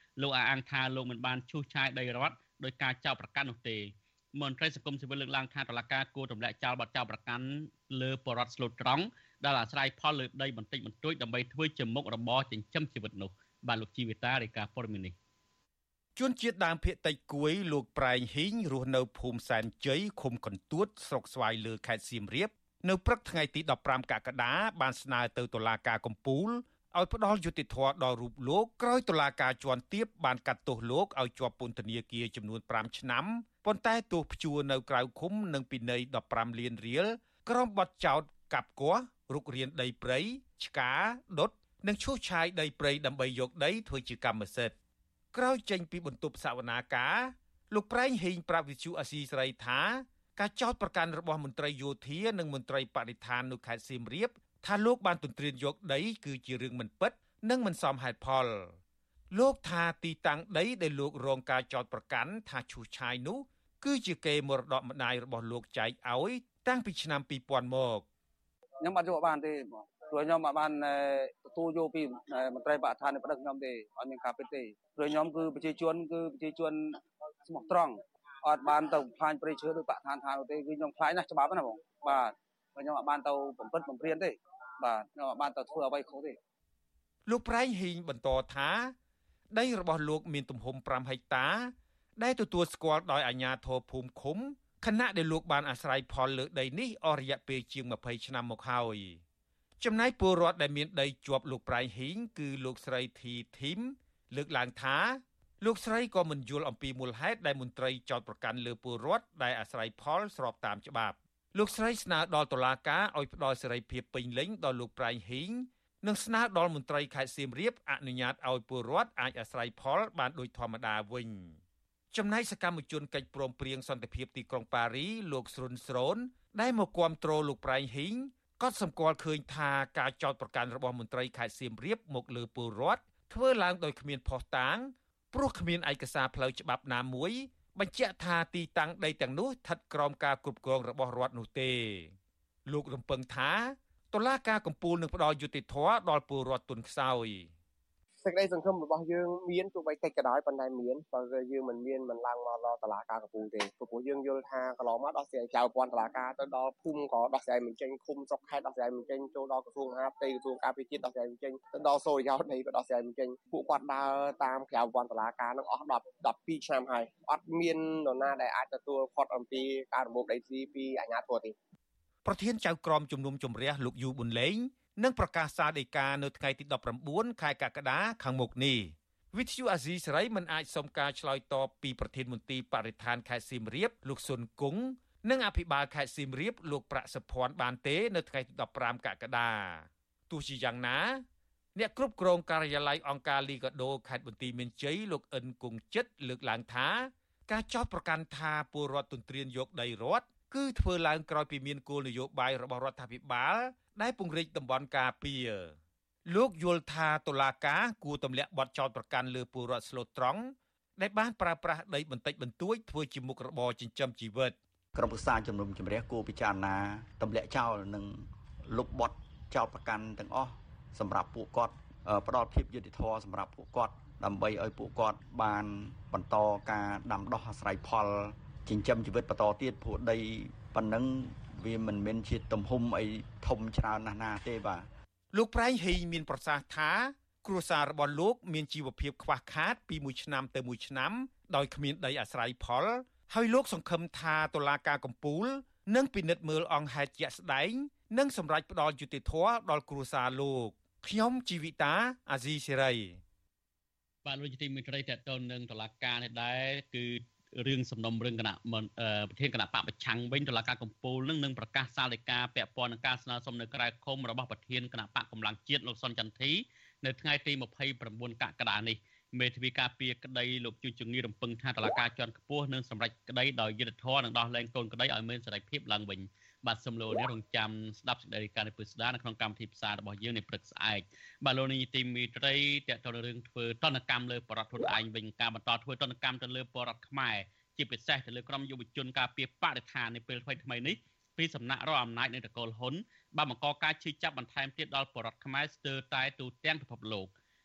Speaker 4: លោកអះអាងថាលោកមិនបានឈូសឆាយដីរដ្ឋដោយការចោទប្រកាន់នោះទេមន្ត្រីសង្គមស៊ីវិលលើកឡើងថាតុលាការគួរទម្លាក់ចោលបទចោទប្រកាន់លើបរិវត្តស្លូតត្រង់ដែលអាស្រ័យផលលើដីបន្តិចបន្តួចដើម្បីធ្វើជាមុខរបរចិញ្ចឹមជីវិតនោះបាទលោកជីវិតារាយការណ៍ព័ត៌មាននេះ
Speaker 14: ជនជាតិដើមភាគតិចគួយលោកប្រែងហ៊ីងរស់នៅភូមិសែនជ័យឃុំកន្ទួតស្រុកស្វាយលើខេត្តសៀមរាបនៅព្រឹកថ្ងៃទី15កក្កដាបានស្នើទៅតុលាការកំពូលឲ្យផ្ដល់យុត្តិធម៌ដល់រូបលោកក្រោយតុលាការជាន់ទាបបានកាត់ទោសលោកឲ្យជាប់ពន្ធនាគារចំនួន5ឆ្នាំប៉ុន្តែទោសព្យួរនៅក្រៅឃុំនិងពិន័យ15លានរៀលក្រុមបទចោទកាប់គាស់រុករានដីព្រៃឆ្កាដុតនិងឈូសឆាយដីព្រៃដើម្បីយកដីធ្វើជាកម្មសិទ្ធិក្រោយចេញពីបន្ទប់សវនាការលោកប្រែងហ៊ីងប្រាប់វិទ្យុអាស៊ីសេរីថាការចោទប្រកាន់របស់មន្ត្រីយោធានិងមន្ត្រីបរិស្ថាននៅខេត្តសៀមរាបថាលោកបានទន្ទ្រានយកដីគឺជារឿងមិនពិតនិងមិនសមហេតុផលលោកថាទីតាំងដីដែលលោករងការចោទប្រកាន់ថាឈូសឆាយនោះគឺជាកេរមរតកម្ដាយរបស់លោកចែកឲ្យតាំងពីឆ្នាំ2000មក
Speaker 15: ខ្ញុំអត់យកបានទេបងព្រោះខ្ញុំអត់បានទទួលយកពីមន្ត្រីបរិស្ថាននៅប្តឹងខ្ញុំទេអត់មានការពិតទេព្រោះខ្ញុំគឺប្រជាជនស្មោះត្រង់អត់បានទៅផ្លាញ់ព្រៃឈើដោយបរិស្ថានថានោះទេគឺខ្ញុំខ្លាចណាស់ច្បាប់ណាបងបាទខ្ញុំអត់បានទៅបំពេញបំព្រានទេបាទខ្ញុំអត់បានទៅធ្វើអ្វីខុសទេ
Speaker 14: លោកប្រែងហ៊ីងបន្តថាដីរបស់លោកមានទំហំ5ហិកតាដែលទទួលស្គាល់ដោយអាជ្ញាធរភូមិឃុំខណៈដែលលោកបានអាស្រ័យផលលើដីនេះអស់រយៈពេលជាង20ឆ្នាំមកហើយចំណែកពលរដ្ឋដែលមានដីជាប់លោកប្រែងហ៊ីងគឺលោកស្រីធីធីមលើកឡើងថាលោកស្រីក៏មិនយល់អំពីមូលហេតុដែលមន្ត្រីចោទប្រកាន់លើពលរដ្ឋដែលអាស្រ័យផលស្របតាមច្បាប់លោកស្រីស្នើដល់តុលាការឲ្យផ្ដល់សេរីភាពពេញលេញដល់លោកប្រែងហ៊ីងនិងស្នើដល់មន្ត្រីខេត្តសៀមរាបអនុញ្ញាតឲ្យពលរដ្ឋអាចអាស្រ័យផលបានដូចធម្មតាវិញចំណែកសកម្មជនកិច្ចព្រមព្រៀងសន្តិភាពទីក្រុងប៉ារីលោកស្រុនស្រូនដែលមកគាំទ្រលោកប្រែងហ៊ីងក៏សម្គាល់ឃើញថាការចោទប្រកាន់របស់មន្ត្រីខេត្តសៀមរាបមកលើពលរដ្ឋធ្វើឡើងដោយគ្មានភស្តុតាងព្រោះគ្មានឯកសារផ្លូវច្បាប់ណាមួយបញ្ជាក់ថាទីតាំងដីទាំងនោះស្ថិតក្រោមការគ្រប់គ្រងរបស់រដ្ឋនោះទេលោករំពឹងថាតុលាការកំពូលនឹងផ្ដល់យុត្តិធម៌ដល់ពលរដ្ឋទុនខ្សោយ
Speaker 15: សេចក្តីសង្ឃឹមរបស់យើងមានទោះបីតិចក៏ដោយប៉ុន្តែមានបើយើងមិនឡើងមកដល់តុលាការកំពូលទេព្រោះយើងយល់ថាកន្លងមកដោះស្រាយចៅពាន់តុលាការទៅដល់ភូមិក៏ដោះស្រាយមិនចេញឃុំស្រុកខេត្តដោះស្រាយមិនចេញចូលដល់ក្រសួងមហាផ្ទៃក្រសួងការពារជាតិដោះស្រាយមិនចេញទៅដល់សូរិយោដីក៏ដោះស្រាយមិនចេញពួកគាត់ដើរតាមក្រៅពាន់តុលាការនឹងអស់12ឆ្នាំហើយអត់មាននរណាដែលអាចទទួលខុសអំពីការរំលោភដីធ្លីពីអាជ្ញាធរទេ
Speaker 14: ប្រធានចៅក្រមជំនុំជម្រះលោកយូប៊ុនលេងនឹងប្រកាសសារដីកានៅថ្ងៃទី19ខែកក្កដាខាងមុខនេះវិទ្យុអាស៊ីសេរីមិនអាចសុំការឆ្លើយតបពីប្រធានមន្ត្រីបរិស្ថានខេត្តសៀមរាបលោកស៊ុនគង់និងអភិបាលខេត្តសៀមរាបលោកប្រាក់សុភ័ណ្ឌបានទេនៅថ្ងៃទី15កក្កដាទោះជាយ៉ាងណាអ្នកគ្រប់គ្រងការិយាល័យអង្គការលីកាដូខេត្តបន្ទាយមានជ័យលោកអិនគង់ចិត្តលើកឡើងថាការចោទប្រកាន់ថាពលរដ្ឋទន្ទ្រានយកដីរដ្ឋគឺធ្វើឡើងក្រោយពីមានគោលនយោបាយរបស់រដ្ឋាភិបាលដែលពង្រីកតំបន់ការពារលោកយល់ថាតុលាការគួរទម្លាក់បទចោទប្រកាន់លើពលរដ្ឋស្លូតត្រង់ដែលបានប្រើប្រាស់ដីបន្តិចបន្តួចធ្វើជាមុខរបរចិញ្ចឹមជីវិត
Speaker 11: ក្រុមប្រឹក្សាជំនុំជម្រះគួរពិចារណាទម្លាក់ចោលនិងលុបបទចោទប្រកាន់ទាំងអស់សម្រាប់ពួកគាត់ផ្ដល់ភាពយុត្តិធម៌សម្រាប់ពួកគាត់ដើម្បីឲ្យពួកគាត់បានបន្តការដាំដុះអាស្រ័យផលចិញ្ចឹមជីវិតបន្តទៀតព្រោះដីប៉ុណ្ណឹងវាមិនមែនជាទំហំអីធំច្រើនណាស់ណាទេបាទ
Speaker 14: លោកប្រែងហ៊ីងមានប្រសាសន៍ថាគ្រួសាររបស់លោកមានជីវភាពខ្វះខាតពីមួយឆ្នាំទៅមួយឆ្នាំដោយគ្មានដីអាស្រ័យផលហើយលោកសង្ឃឹមថាតុលាការកំពូលនឹងពិនិត្យមើលអង្គហេតុជាក់ស្ដែងនិងសម្រេចផ្ដល់យុត្តិធម៌ដល់គ្រួសារលោកខ្ញុំជីវិតាអាស៊ីសេរី
Speaker 4: បាទលោកទីមេត្រីតទៅនឹងតុលាការនេះដែរគឺរឿងសំណុំរឿងគណៈប្រធានគណៈបកប្រឆាំងវិញតុលាការកំពូលនឹងប្រកាសសាលដីកាពាក់ព័ន្ធនឹងការស្នើសុំនៅក្រៅឃុំរបស់ប្រធានគណៈបកកម្លាំងជាតិលោកសុនចន្ទធីនៅថ្ងៃទី29កក្កដានេះមេធាវីការពារក្តីលោកជួនជងីរំពឹងថាតុលាការជាន់ខ្ពស់នឹងសម្រេចក្តីដោយយុត្តិធម៌និងដោះលែងកូនក្តីឲ្យមានសេរីភាពឡើងវិញបាទសំឡូនេះរងចាំស្ដាប់សេចក្តីរាយការណ៍នេះពឹស្ដានៅក្នុងកម្មវិធីផ្សាយរបស់យើងនៅព្រឹកស្អែកបាទលោកនាយទីមេត្រីតទៅនឹងរឿងធ្វើទណ្ឌកម្មលើបរិវត្តខ្លួនឯងវិញការបន្តធ្វើទណ្ឌកម្មទៅលើបរិវត្តខ្មែរជាពិសេសទៅលើក្រុមយុវជនការពារបរិស្ថាននៅពេលថ្មីនេះពីសំណាក់រដ្ឋអំណាចនៃនគរហ៊ុនបានបង្កការឈឺចាប់បន្ថែមទៀតដល់បរិវត្តខ្មែរស្ទើរតែទូទាំងពិភពលោក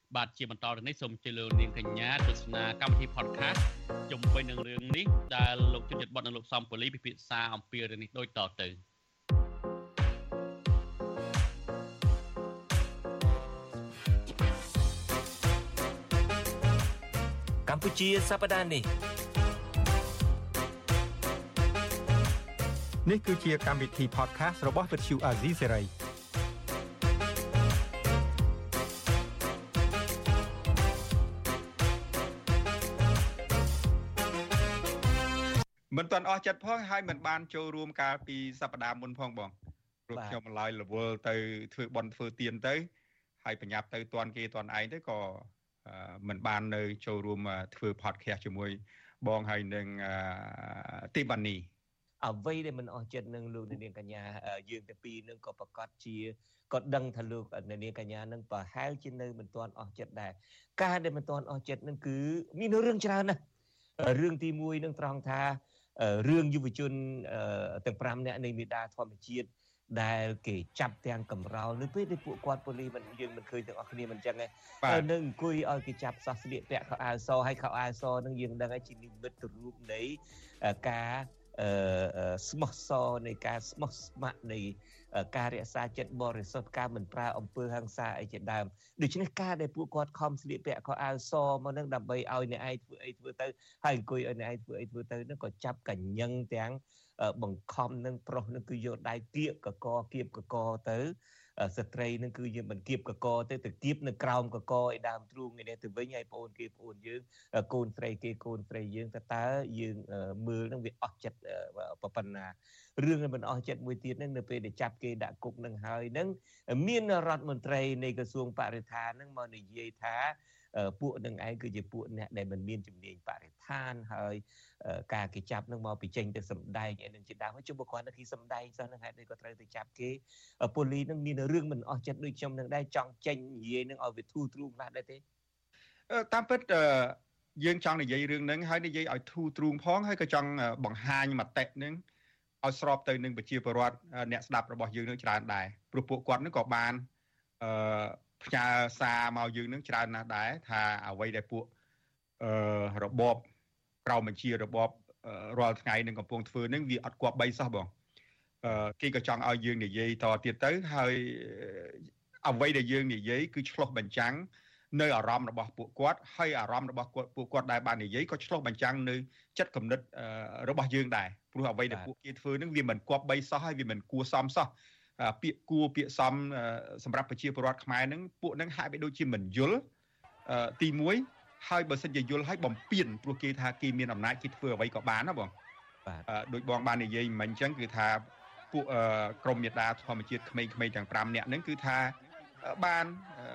Speaker 4: បាទជាបន្តទៅនេះសូមជម្រាបលោកនាងកញ្ញាទស្សនាកម្មវិធី podcast ជុំវិញនឹងរឿងនេះដែលលោកជនជាតិបតនិងលោកសំពូលីពិភាក្សាអំពីរឿងនេះដូចតទៅ
Speaker 5: កម្ពុជាសប្តាហ៍នេះ
Speaker 9: នេះគឺជាកម្មវិធី podcast របស់ Vuthu Azizi Seraiមិនទាន់អស់ចិត្តផងហើយមិនបានចូលរួមកាលពីសប្តាហ៍មុនផងបងព្រោះខ្ញុំឡើយរវល់ទៅធ្វើបន់ធ្វើទៀនទៅហើយបញ្ញាប់ទៅតន់គេតន់ឯងទៅក៏មិនបាននៅចូលរួមធ្វើ podcast ជាមួយបងហើយនឹងទីបានី
Speaker 5: អ្វីដែលមិនអស់ចិត្តនឹងលោកនាងកញ្ញាយើងទាំងពីរនឹងក៏ប្រកាសជាក៏ដឹងថាលោកនាងកញ្ញានឹងប្រហែលជានៅមិនទាន់អស់ចិត្តដែរការដែលមិនទាន់អស់ចិត្តនឹងគឺមានរឿងច្រើនណាស់រឿងទី1នឹងត្រង់ថារឿងយុវជនទាំង5នាក់នៃមេដាធម្មជាតិដែលគេចាប់ទាំងកំរោលនៅពេលដែលពួកគាត់ប៉ូលីសមិនយើងមិនឃើញទាំងអស់គ្នាមិនអញ្ចឹងទេនឹងអង្គុយឲ្យគេចាប់សោះស្លៀកពាក់ខោអាវសហើយខោអាវសនឹងយើងដឹងហើយជានិមិត្តរូបនៃការស្មោះសរនៃការស្មោះស្ម័គ្រនៃការរក្សាចិត្តបរិសុទ្ធការមិនប្រើអំពើហិង្សាអីជាដើមដូច្នេះការដែលពួកគាត់ខំស្លៀកពាក់ខោអាវសមកនឹងដើម្បីឲ្យអ្នកឯងធ្វើអីធ្វើទៅហើយអង្គុយឲ្យអ្នកឯងធ្វើអីធ្វើទៅនឹងក៏ចាប់កញ្ញឹងទាំងបង្ខំនឹងប្រុសនឹងគឺយកដៃគៀបកកគៀបកកទៅស្ត្រីនឹងគឺយើងមិនគៀបកកទៅគៀបនៅក្រោមកកឯដើមទ្រូងនេះទៅវិញហើយបងអូនគេបងអូនយើងកូនស្រីគេកូនស្រីយើងតើយើងមើលនឹងវាអស់ចិត្តប៉ុណ្ណារឿងមិនអស់ចិត្តមួយទៀតនឹងនៅពេលដែលចាប់គេដាក់គុកនឹងហើយនឹងមានរដ្ឋមន្ត្រីនៃក្រសួងបរិស្ថាននឹងមកនិយាយថាពួកនឹងឯងគឺជាពួកអ្នកដែលមិនមានជំនាញបរិស្ថានហើយការគេចាប់នឹងមកពីចេញទៅសម្ដែងឯនឹងជាដើមហើយជុំគាត់នឹងគេសម្ដែងសោះនឹងហេតុនេះក៏ត្រូវទៅចាប់គេប៉ូលីសនឹងមានរឿងមិនអស់ចិត្តដូចខ្ញុំនឹងដែរចង់ចេញនិយាយនឹងឲ្យវាធូរទ្រូងខ្លះដែរទេ
Speaker 9: តាមពិតយើងចង់និយាយរឿងហ្នឹងហើយនិយាយឲ្យធូរទ្រូងផងហើយក៏ចង់បង្ហាញមតិហ្នឹងឲ្យស្របទៅនឹងប្រជាពលរដ្ឋអ្នកស្ដាប់របស់យើងនឹងច្រើនដែរព្រោះពួកគាត់នឹងក៏បានផ្ញើសារមកយើងនឹងច្រើនណាស់ដែរថាអ្វីដែលពួករបបក្រៅបញ្ជារបបរាល់ថ្ងៃនឹងកំពុងធ្វើនឹងវាអត់គប្បីសោះបងគេក៏ចង់ឲ្យយើងនិយាយតទៀតទៅហើយអ្វីដែលយើងនិយាយគឺឆ្លុះបញ្ចាំងនៅអារម្មណ៍របស់ពួកគាត់ហើយអារម្មណ៍របស់ពួកគាត់ដែលបាននិយាយក៏ឆ្លុះបញ្ចាំងនៅចិត្តគំនិតរបស់យើងដែរព្រោះអ្វីដែលពួកគេធ្វើនឹងវាមិនគប្បីសោះហើយវាមិនគួរសមសោះពាក្យគួរពាក្យសមសម្រាប់ប្រជាពលរដ្ឋខ្មែរនឹងពួកនឹងហាក់បីដូចជាមិនយល់ទី1ហើយបើសិនជាយល់ហើយបំពេញព្រោះគេថាគេមានអំណាចគេធ្វើអ្វីក៏បានណាបងបាទដូចបងបាននិយាយមិញអញ្ចឹងគឺថាពួកក្រមមេដាធម្មជាតិក្មេងៗទាំង5នាក់ហ្នឹងគឺថាបាន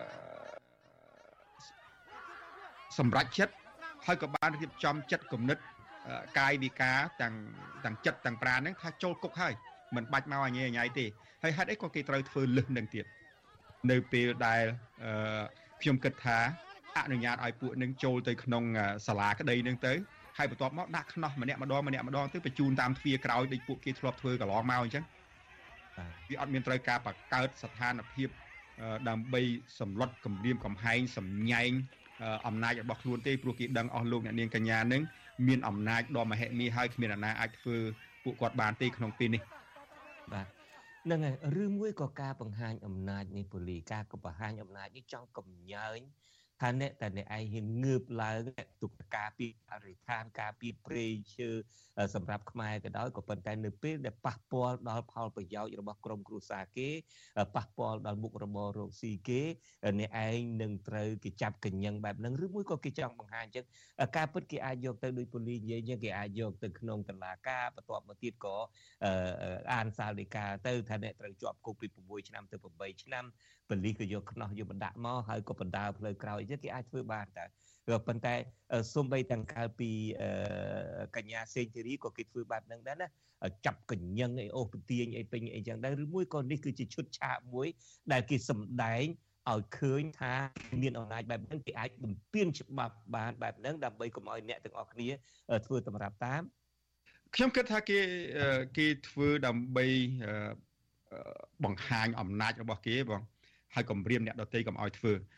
Speaker 9: សម្រេចចិត្តហើយក៏បានរៀបចំចិត្តគំនិតកាយវិការទាំងចិត្តទាំងប្រាណហ្នឹងថាចូលគុកហើយមិនបាច់មកអញទេហើយហេតុអីក៏គេត្រូវធ្វើលឹះនឹងទៀតនៅពេលដែលខ្ញុំគិតថាអនុញ្ញាតឲ្យពួកនឹងចូលទៅក្នុងសាលាក្តីនឹងទៅហើយបន្ទាប់មកដាក់ខ្នោះម្នាក់ម្ដងទៅបញ្ជូនតាមទ្វារក្រោយដូចពួកគេធ្លាប់ធ្វើកន្លងមកអញ្ចឹងវាអត់មានត្រូវការបង្កើតស្ថានភាពដើម្បីសម្លុតគម្រាមកំហែងសម្ញែងអំណាចរបស់ខ្លួនទេព្រោះគេដឹងអស់លោកអ្នកនាងកញ្ញានឹងមានអំណាចដ៏មហិមាហើយគ្មានអ្នកណាអាចធ្វើពួកគាត់បានទេក្នុងពេលនេះ
Speaker 5: បាទហ្នឹងហើយឬមួយក៏ការបង្ហាញអំណាចនៃប៉ូលីសការបង្ហាញអំណាចនេះចង់កំញើញថាអ្នកតែអ្នកឯងហ៊ានងើបឡើងទុកការពីបរិស្ថានការពីព្រៃឈើសម្រាប់ខ្មែរក៏ដោយក៏ប៉ុន្តែនៅពេលដែលប៉ះពាល់ដល់ផលប្រយោជន៍របស់ក្រុមគ្រួសារគេប៉ះពាល់ដល់មុខរបររកស៊ីគេអ្នកឯងនឹងត្រូវគេចាប់កញ្ញឹងបែបហ្នឹងឬមួយក៏គេចង់បង្ហាញអញ្ចឹងការពិតគេអាចយកទៅដោយប៉ូលីសនិយាយអញ្ចឹងគេអាចយកទៅក្នុងតុលាការបន្ទាប់មកទៀតក៏អានសាលដីកាទៅថាអ្នកត្រូវជាប់គុកពី6ឆ្នាំទៅ8ឆ្នាំប៉ូលីសក៏យកខ្នោះយកបណ្ដាក់មកហើយក៏បណ្ដាលផ្លូវក្រោយគេអាចធ្វើបានតែប៉ុន្តែសូម្បីទាំងកាលពីកញ្ញាសេងធីរីក៏គេធ្វើបែបហ្នឹងដែរណាចាប់កញ្ញឹងអីអូសពទាញអីពេញអីចឹងដែរឬមួយក៏នេះគឺជាឈុតឆាកមួយដែលគេសម្ដែងឲ្យឃើញថាមានអំណាចបែបហ្នឹងគេអាចបំពានច្បាប់បានបែបហ្នឹងដើម្បីកុំឲ្យអ្នកទាំងអស់គ្នាធ្វើតម្រាប់តាម
Speaker 9: ខ្ញុំគិតថាគេធ្វើដើម្បីបង្ហាញអំណាចរបស់គេបងហើយគំរាមអ្នកដទៃកុំឲ្យធ្វើ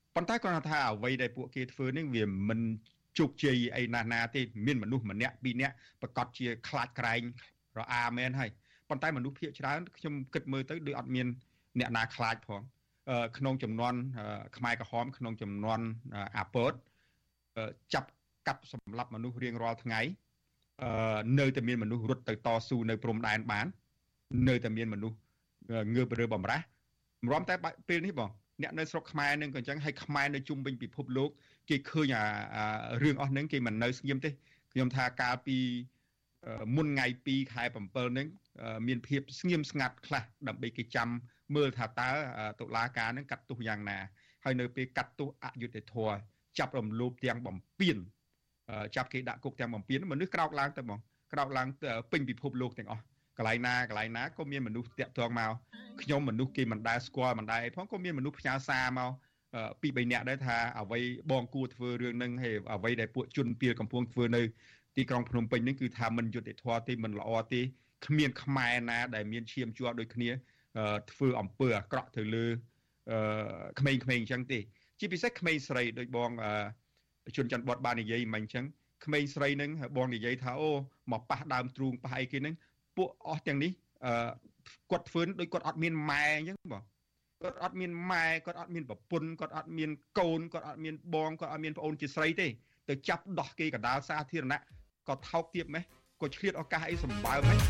Speaker 16: ប៉ុន្តែគាត់ថាអ្វីដែលពួកគេធ្វើនេះវាមិនជោគជ័យអីណាទេមានមនុស្សម្នាក់ពីរនាក់ប្រកាសជាខ្លាចក្រែងរអាមែនហើយប៉ុន្តែមនុស្សភាគច្រើនខ្ញុំគិតមើលទៅដូចអត់មានអ្នកណាខ្លាចផងក្នុងចំនួនខ្មែរក្រហមក្នុងចំនួនអាពតចាប់កាប់សម្លាប់មនុស្សរៀងរាល់ថ្ងៃនៅតែមានមនុស្សរត់ទៅតស៊ូនៅព្រំដែនបាននៅតែមានមនុស្សងើបរើបំរាស់ម្រាំតែពេលនេះបងអ្នកនៅស្រុកខ្មែរនឹងក៏អញ្ចឹងហើយខ្មែរនៅជុំវិញពិភពលោកគេឃើញរឿងអស់ហ្នឹងគេមិននៅស្ងៀមទេខ្ញុំថាកាលពីមុនថ្ងៃ2ខែ7ហ្នឹងមានភាពស្ងៀមស្ងាត់ខ្លះដើម្បីគេចាំមើលថាតើតុលាការហ្នឹងកាត់ទោសយ៉ាងណាហើយនៅពេលកាត់ទោសអយុត្តិធម៌ចាប់រំលោភទាំងបំពេញចាប់គេដាក់គុកទាំងបំពេញមនុស្សក្រោកឡើងទៅហ្មងក្រោកឡើងពេញពិភពលោកទាំងអស់កន្លែងណាក៏មានមនុស្សតាក់ទងមកខ្ញុំមនុស្សគេមិនដែលស្គាល់មិនដែលអីផងក៏មានមនុស្សផ្ញើសារមក2 3នាក់ដែរថាអ្វីបងគួរធ្វើរឿងហ្នឹងហើយអ្វីដែលពួកជនពៀលកំពុងធ្វើនៅទីក្រុងភ្នំពេញហ្នឹងគឺថាមិនយុត្តិធម៌ទេមិនល្អទេគ្មានខ្មែរណាដែលមានឈាមជ័រដូចគ្នាធ្វើអំពើអាក្រក់ទៅលើក្មេងៗអញ្ចឹងទេជាពិសេសក្មេងស្រីដូចបងជនច័ន្ទបតបាននិយាយមិនអញ្ចឹងក្មេងស្រីហ្នឹងបងនិយាយថាអូមកប៉ះដើមទ្រូងប៉ះអីគេហ្នឹងពួកអស់ទាំងនេះគាត់ធ្វើដូចគាត់អត់មានម៉ែអញ្ចឹងបងគាត់អត់មានម៉ែគាត់អត់មានប្រពន្ធគាត់អត់មានកូនគាត់អត់មានបងគាត់អត់មានប្អូនជាស្រីទេទៅចាប់ដោះគេកដាលសាធារណៈក៏ថោកទាបម៉េះក៏ឆ្លៀតឱកាសអីសម្បើមម៉េះ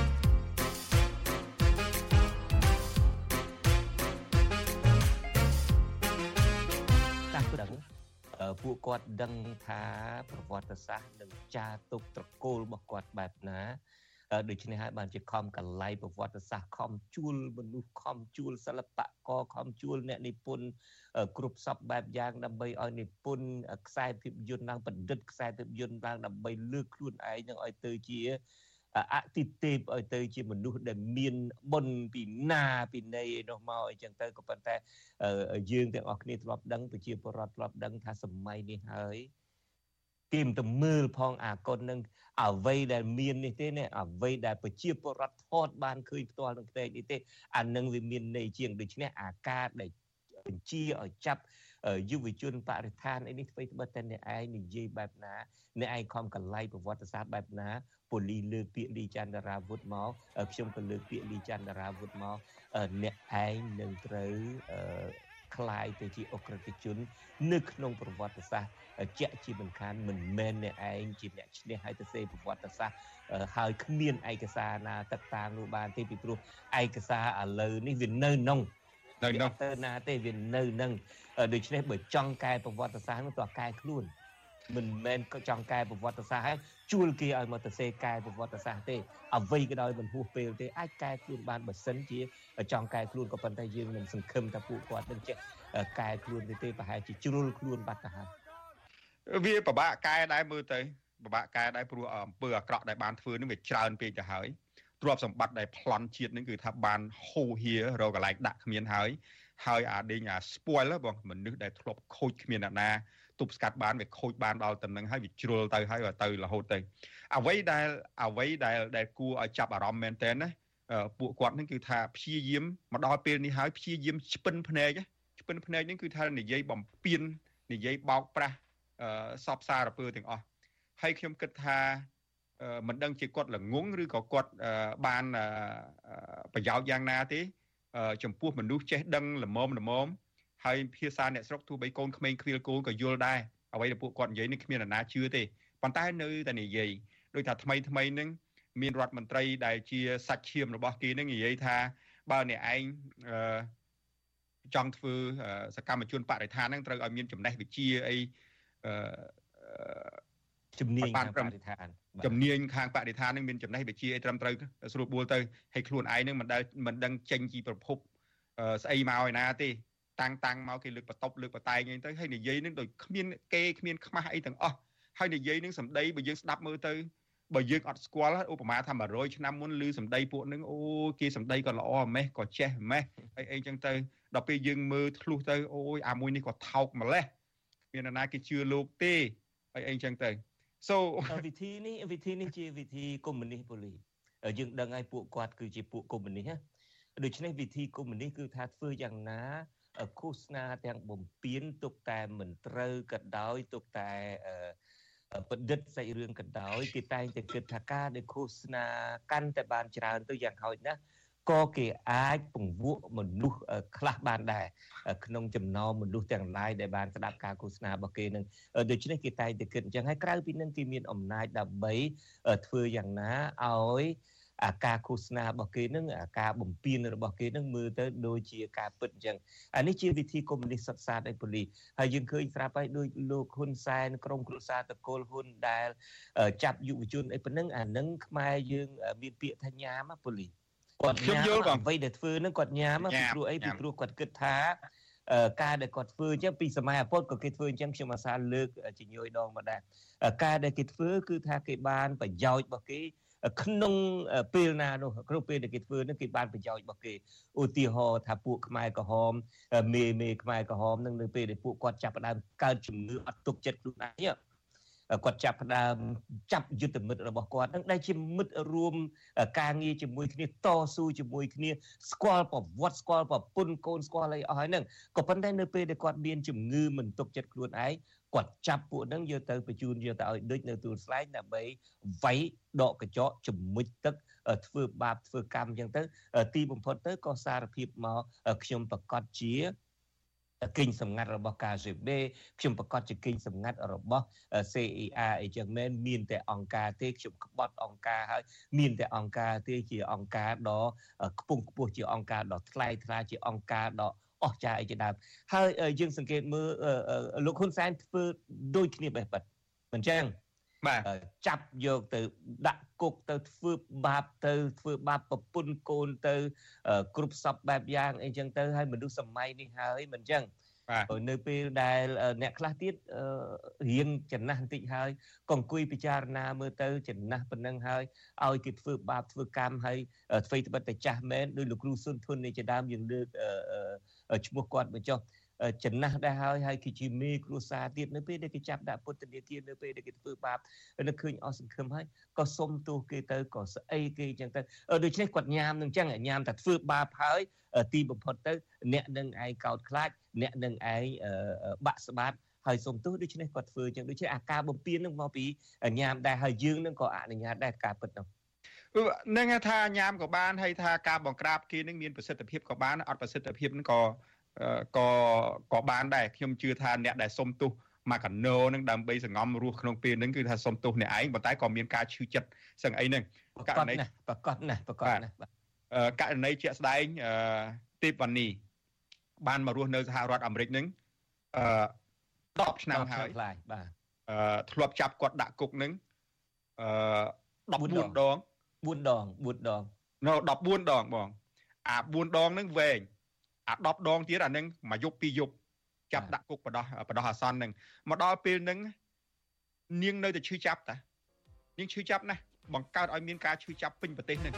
Speaker 5: ពួកគាត់ដឹងថាប្រវត្តិសាស្ត្រនិងចារទុកត្រកូលរបស់គាត់បែបណាដូច្នេះហើយបានជាខំកលៃប្រវត្តិសាស្ត្រខំជួលមនុស្សខំជួលសិល្បករខំជួលអ្នកនិពន្ធគ្រប់សពបែបយ៉ាងដើម្បីឲ្យនិពន្ធខ្សែភាពយន្តឡើងបណ្ឌិតខ្សែភាពយន្តឡើងដើម្បីលើកខ្លួនឯងនឹងឲ្យទៅជាអតិទេពឲ្យទៅជាមនុស្សដែលមានបុណ្យពីណាពីណីនោះមកអីចឹងទៅក៏ប៉ុន្តែយើងទាំងអស់គ្នាធ្លាប់ដឹងប្រជាពលរដ្ឋធ្លាប់ដឹងថាសម័យនេះហើយគេមិនទៅមើលផងអាកុននឹងអ្វីដែលមាននេះទេណាអ្វីដែលប្រជាពលរដ្ឋថតបានឃើញផ្ទាល់នឹងផ្ទៃនេះទេអានឹងវាមានន័យជាងដូច្នេះអាការដែលបញ្ជាឲ្យចាប់យុវជនបរិស្ថានអីនេះធ្វើត្បិតតែអ្នកឯងនិយាយបែបណាអ្នកឯងខំកលៃប្រវត្តិសាស្ត្របែបណាប៉ូលីសលើកពាក្យលីចន្ទរាវុធមកខ្ញុំក៏លើកពាក្យលីចន្ទរាវុធមកអ្នកឯងនឹងត្រូវคล้ายទៅជាអក្រិតជននៅក្នុងប្រវត្តិសាស្ត្រជាក់ជាមិនខានមិនមែនអ្នកឯងជាអ្នកឈ្នះឲ្យទៅសេប្រវត្តិសាស្ត្រហើយគ្មានឯកសារណាទឹកតាំងនោះបានទេពីព្រោះឯកសារឥឡូវនេះវានៅក្នុងទៅណាទេវានៅនឹងដូច្នេះបើចង់កែប្រវត្តិសាស្ត្រនោះតើកែខ្លួនមិនមែនក៏ចង់កែប្រវត្តិសាស្ត្រហើយជួលគេឲ្យមកទៅសេកែប្រវត្តិសាស្ត្រទេអ្វីក៏ដោយមិនហួសពេលទេអាចកែខ្លួនបានបើសិនជាចង់កែខ្លួនក៏ប៉ុន្តែយើងមិនសង្ឃឹមថាពួកគាត់នឹងចេះកែខ្លួនទេប្រហែលជាជ្រុលខ្លួនបាត់ទៅហើយ
Speaker 16: វាពិបាកកែដែរមើលទៅពិបាកកែដែរព្រោះអំពើអាក្រក់ដែលបានធ្វើនឹងវាច្រើនពេកទៅហើយទ្រព្យសម្បត្តិដែលប្លន់ជាតិនឹងគឺថាបានហូរហៀរកន្លែងដាក់គ្មានហើយអាដេញស្ពួយបងមនុស្សដែលធ្លាប់ខូចគ្មានអ្នកណាទប់ស្កាត់បានវាខូចបានដល់តំណឹងហើយវាជ្រុលទៅហើយទៅរហូតទៅអ្វីដែលគួរឲ្យចាប់អារម្មណ៍មែនតើណាពួកគាត់នឹងគឺថាព្យាយាមមកដល់ពេលនេះហើយព្យាយាមឆ្ពិនភ្នែកហ្នឹងគឺថានិយាយបំពេញនិយាយបោកប្រាស់សពសារពើទាំងអស់ហើយខ្ញុំគិតថាមិនដឹងជាគាត់ល្ងងឬក៏គាត់បានប្រយោជន៍យ៉ាងណាទេចំពោះមនុស្សចេះដឹងល្មមហើយភាសាអ្នកស្រុកទោះបីកូនក្មេងខ្វៀលគោលក៏យល់ដែរអ្វីដែលពួកគាត់និយាយនេះគ្មានអ្នកណាជឿទេប៉ុន្តែនៅតែនិយាយដោយថាថ្មីហ្នឹងមានរដ្ឋមន្ត្រីដែលជាសាច់ឈាមរបស់គេនឹងនិយាយថាបើអ្នកឯងចង់ធ្វើសកម្មជនបរិស្ថានហ្នឹងត្រូវឲ្យមានចំណេះវិជ្ជាអី
Speaker 5: ជំនាញខាងបរិស្ថាន
Speaker 16: នឹងមានចំណេះវិជ្ជាអីត្រឹមត្រូវស្រួលបួលទៅឲ្យខ្លួនឯងនឹងមិនដឹងចេញពីប្រភពស្អីមកឯណាទេតាំងមកគេលើកបន្ទប់លើកបតែងអីទៅហើយនិយាយនឹងដូចគ្មានគេគ្មានខ្មាស់អីទាំងអស់ហើយនិយាយនឹងសម្ដីបើយើងស្ដាប់មើលទៅបើយើងអត់ស្គាល់ឧបមាថា100ឆ្នាំមុនឬសម្ដីពួកនឹងអូគេសម្ដីក៏ល្អម៉េះក៏ចេះម៉េះហើយអីចឹងទៅដល់ពេលយើងមើលធ្លុះទៅអូយអាមួយនេះក៏ថោកម្លេះមាននរណាគេជឿលោកទេហើយអីចឹងទៅ
Speaker 5: វិធីនេះជាវិធីកុម្មុយនីសប៉ូលីសយើងដឹងហើយពួកគាត់គឺជាពួកកុម្មុយនីសណាដូច្នេះវិធីកុម្មុយនីសគឺថាធ្វើយ៉ាងណាឃោសនាទាំងបំពេញទុកតែមិនត្រូវក៏ដោយទុកតែប្រឌិតសាច់រឿងក៏ដោយគេតែងតែគិតថាការដែលឃោសនាកាន់តែបានច្រើនទៅយ៉ាងហោចណាស់ក៏គេអាចពង្វក់មនុស្សខ្លះបានដែរក្នុងចំណោមមនុស្សទាំងឡាយដែលបានស្ដាប់ការឃោសនារបស់គេនឹងដូច្នេះគេតែងតែគិតអញ្ចឹងហើយក្រៅពីនឹងគេមានអំណាចដើម្បីធ្វើយ៉ាងណាឲ្យការឃោសនារបស់គេនឹងការបំពេញរបស់គេនឹងមើលទៅដូចជាការពិតអញ្ចឹងអានេះជាវិធីកុម្មុយនីសសិក្សាដោយប៉ូលីសហើយយើងឃើញស្រាប់ហើយដោយលោកហ៊ុនសែនក្រុមគ្រួសារតកូលហ៊ុនដែលចាប់យុវជនអីប៉ុណ្ណឹងអានឹងខ្មែរយើងមានពាក្យថាញ៉ាមប៉ូលីសគាត់ញ៉ាមអ្វីដែលធ្វើនឹងគាត់ញ៉ាមពីព្រោះអីពីព្រោះគាត់គិតថាការដែលគាត់ធ្វើអញ្ចឹងពីសម័យអាពតក៏គេធ្វើអញ្ចឹងខ្ញុំអាសាលើកជំនួយដងមកដែរការដែលគេធ្វើគឺថាគេបានប្រយោជន៍របស់គេក្នុងពេលណានោះក្នុងពេលដែលគេធ្វើនឹងគេបានប្រយោជន៍របស់គេឧទាហរណ៍ថាពួកខ្មែរក្រហមមេខ្មែរក្រហមនឹងនៅពេលដែលពួកគាត់ចាប់ផ្ដើមកើតជំងឺអត់ទុកចិត្តខ្លួនឯងគាត់ចាប់ផ្ដើមចាប់យុទ្ធមិត្តរបស់គាត់នឹងដែលជាមិត្តរួមការងារជាមួយគ្នាតស៊ូជាមួយគ្នាស្គាល់ប្រវត្តិស្គាល់ប្រពន្ធកូនស្គាល់អីអស់ហើយហ្នឹងក៏ប៉ុន្តែនៅពេលដែលគាត់មានជំងឺមិនទុកចិត្តខ្លួនឯងគាត់ចាប់ពួកហ្នឹងយកទៅបញ្ជូនយកទៅឲ្យដូចនៅទួលស្លែងដើម្បីវាយដកកញ្ចក់ជំមុជទឹកធ្វើបាបធ្វើកម្មអញ្ចឹងទៅទីបំផុតទៅក៏សារភាពមកខ្ញុំប្រកាសជាគិញសម្ងាត់របស់ KGB ខ្ញុំប្រកាសជាគិញសម្ងាត់របស់ CER អីចឹងមែនមានតែអង្គការទេខ្ញុំក្បត់អង្គការហើយមានតែអង្គការទេជាអង្គការដ៏ខ្ពង់ខ្ពស់ជាអង្គការដ៏ថ្លៃថ្លាជាអង្គការដ៏អស្ចារ្យអីជាដើមហើយយើងសង្កេតមើលលោកហ៊ុនសែនធ្វើដូចគ្នាបេះបិទមិនចឹងបាទចាប់យកទៅដាក់គុកទៅធ្វើបាបប្រពន្ធកូនទៅគ្រប់សពបែបយ៉ាងអីចឹងទៅហើយមនុស្សសម័យនេះហើយមិនចឹងនៅពេលដែលអ្នកខ្លះទៀតរៀងចំណាស់បន្តិចហើយកអង្គុយពិចារណាមើលទៅចំណាស់ប៉ុណ្ណឹងហើយឲ្យគេធ្វើបាបធ្វើកម្មហើយធ្វើត្បិតតែចាស់មែនដោយលោកគ្រូសុនធុននេះជាដើមយើងលើកឈ្មោះគាត់មកចុះចំណាស់ដែរហើយគឺជាមេគ្រួសារទៀតនៅពេលដែលគេចាប់ដាក់ពន្ធនាគារនៅពេលដែលគេធ្វើបាបនៅឃើញអស់សង្ឃឹមហើយក៏សុំទោសគេទៅក៏ស្អីគេអញ្ចឹងទៅដូច្នេះគាត់ញ៉ាំនឹងអញ្ចឹងញ៉ាំតែធ្វើបាបហើយទីបំផុតទៅអ្នកនឹងឯងកោតខ្លាចអ្នកនឹងឯងបាក់ស្បាតហើយសុំទោសដូច្នេះគាត់ធ្វើអញ្ចឹងដូច្នេះអាការបំពេញនឹងមកពីញ៉ាំដែរហើយយើងនឹងក៏អនុញ្ញាតដែរការពិតនោះ
Speaker 16: នឹងថាញ៉ាំក៏បានហើយថាការបង្ក្រាបគេនឹងមានប្រសិទ្ធភាពក៏បានអត់ប្រសិទ្ធភាពនឹងក៏បានដែរខ្ញុំជឿថាអ្នកដែលសុំទោសមកកណោនឹងដើម្បីសង្ងំរស់ក្នុងពេលហ្នឹងគឺថាសុំទោសអ្នកឯងប៉ុន្តែក៏មានការឈឺចិត្តសឹងអីហ្នឹងករណី
Speaker 5: ប្រកាសណាស់
Speaker 16: ករណីជាក់ស្ដែងទេពវណ្ណីបានមករស់នៅសហរដ្ឋអាមេរិកហ្នឹង10ឆ្នាំហើយ
Speaker 5: បាទ
Speaker 16: ធ្លាប់ចាប់គាត់ដាក់គុកហ្នឹង14ដង
Speaker 5: 4ដង
Speaker 16: នៅ14ដងបងអា4ដងហ្នឹងវែងអា10ដងទៀតអានឹងមួយយប់ពីរយប់ចាប់ដាក់គុកបដោះអាសន្នហ្នឹងមកដល់ពេលហ្នឹងនាងនៅតែឈឺចាប់តានាងឈឺចាប់ណាស់បង្កើតឲ្យមានការឈឺចាប់ពេញប្រទេសហ្នឹង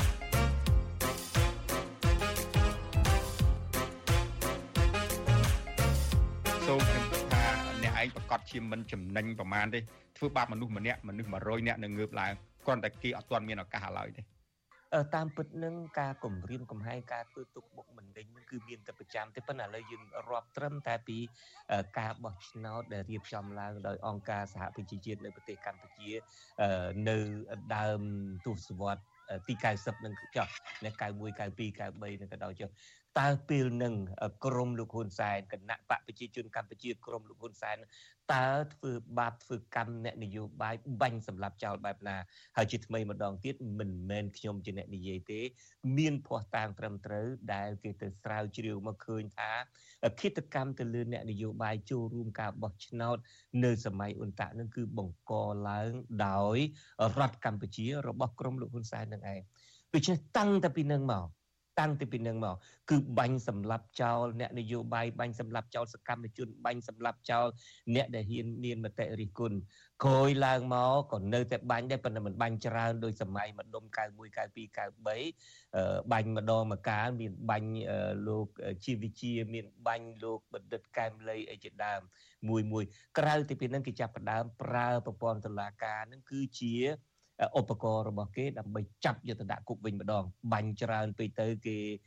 Speaker 16: សូមខ្ញុំថាអ្នកឯងប្រកាសជាមិនចំណេញប្រមាណទេធ្វើបាបមនុស្សម្នាក់មនុស្ស100នាក់នៅងើបឡើងគ្រាន់តែគេអត់ទាន់មានឱកាសឡើយទេ
Speaker 5: តាមពិតនឹងការគម្រាមកំហែងការធ្វើទុកបុកម្នេញនឹងគឺមានតែប្រចាំទេប៉ុន្តែឥឡូវយើងរាប់ត្រឹមតែពីការបោះឆ្នោតដែលរៀបចំឡើងដោយអង្គការសហប្រជាជាតិនៅប្រទេសកម្ពុជានៅដើមទសវត្សរ៍ទី90នឹងចុះនៅ91 92 93នឹងក៏ដោយចុះតើពេលនឹងក្រមលោកហ៊ុនសែនគណៈបកប្រជាជនកម្ពុជាក្រមលោកហ៊ុនសែនតើធ្វើបាបធ្វើកម្មអ្នកនយោបាយបាញ់សម្លាប់ចោលបែបណាហើយជាថ្មីម្ដងទៀតមិនមែនខ្ញុំជាអ្នកនិយាយទេមានភស្តុតាងត្រឹមត្រូវដែលគេទៅស្រាវជ្រាវមកឃើញថាឃាតកម្មទៅលើអ្នកនយោបាយចូលរួមការបោះឆ្នោតនៅសម័យអ៊ុនតាក់នឹងគឺបង្កឡើងដោយរដ្ឋកម្ពុជារបស់ក្រមលោកហ៊ុនសែននឹងឯងដូច្នេះតាំងពីនឹងមកគឺបាញ់សម្លាប់ចោលអ្នកនយោបាយបាញ់សម្លាប់ចោលសកម្មជនបាញ់សម្លាប់ចោលអ្នកដែលហ៊ានមានមតិរិះគន់ក្រោយឡើងមកក៏នៅតែបាញ់ដែរប៉ុន្តែមិនបាញ់ច្រើនដោយសម័យម្ដុំ91 92 93បាញ់ម្ដងមកកាលមានបាញ់លោកជីវិជាមានបាញ់លោកបណ្ឌិតកែមលីអីជាដើមមួយក្រៅពីនឹងគេចាប់ផ្ដើមប្រើប្រព័ន្ធតុលាការនឹងគឺជាឧបករណ៍របស់គេដើម្បីចាប់យកទៅដាក់គុកវិញម្ដងបាញ់ច្រើនពេកទៅគេ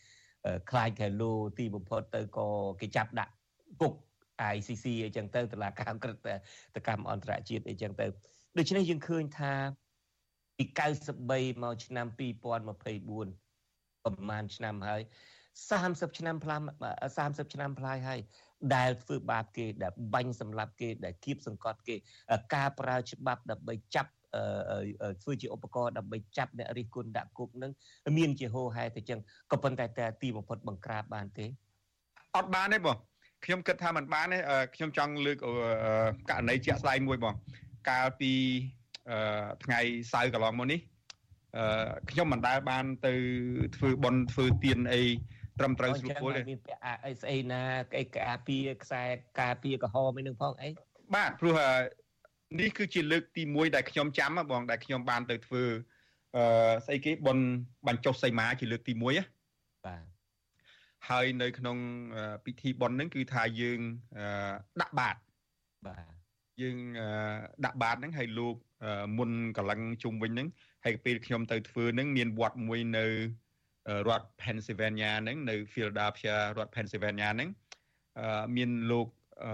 Speaker 5: ខ្លាចកែលូទីបំផុតទៅក៏គេចាប់ដាក់គុក ICC អីចឹងទៅតុលាការក្រិតតកម្មអន្តរជាតិអីចឹងទៅដូច្នេះយើងឃើញថាពី93មកឆ្នាំ2024ប្រហែលឆ្នាំហើយ30ឆ្នាំផ្លាយហើយដែលធ្វើបាបគេដែលបាញ់សម្លាប់គេដែលគៀបសង្កត់គេការប្រើច្បាប់ដើម្បីចាប់ធ្វើជាឧបករណ៍ដើម្បីចាប់អ្នករិះគន់ដាក់គុកនឹងមានជាហូរហែទៅចឹងក៏ប៉ុន្តែទីបំផុតបង្ក្រាបបានទេ
Speaker 16: អត់បានទេបងខ្ញុំគិតថាมันបានទេខ្ញុំចង់លើកករណីជាក់ស្ដែងមួយបងកាលពីថ្ងៃសៅរ៍កន្លងមកនេះខ្ញុំមិនដែលបានទៅធ្វើបន់ធ្វើទានអីត្រឹមត្រូវស្រួលទេ
Speaker 5: មានពាក់អីស្អីណាការពារខ្សែការពារក្រហមឯនឹងផងអី
Speaker 16: បាទព្រោះនេះគឺជាលើកទី1ដែលខ្ញុំចាំបងដែលខ្ញុំបានទៅធ្វើស្អីគេបន់បញ្ចុះសីមាជាលើកទី1បាទហើយនៅក្នុងពិធីបន់ហ្នឹងគឺថាយើងដាក់បាត
Speaker 5: បាទ
Speaker 16: យើងដាក់បាតហ្នឹងហើយលោកមុនកលឹងជុំវិញហ្នឹងហើយពេលខ្ញុំទៅធ្វើហ្នឹងមានវត្តមួយនៅរដ្ឋ Pennsylvania ហ្នឹងនៅ Philadelphia រដ្ឋ Pennsylvania ហ្នឹងមានលោក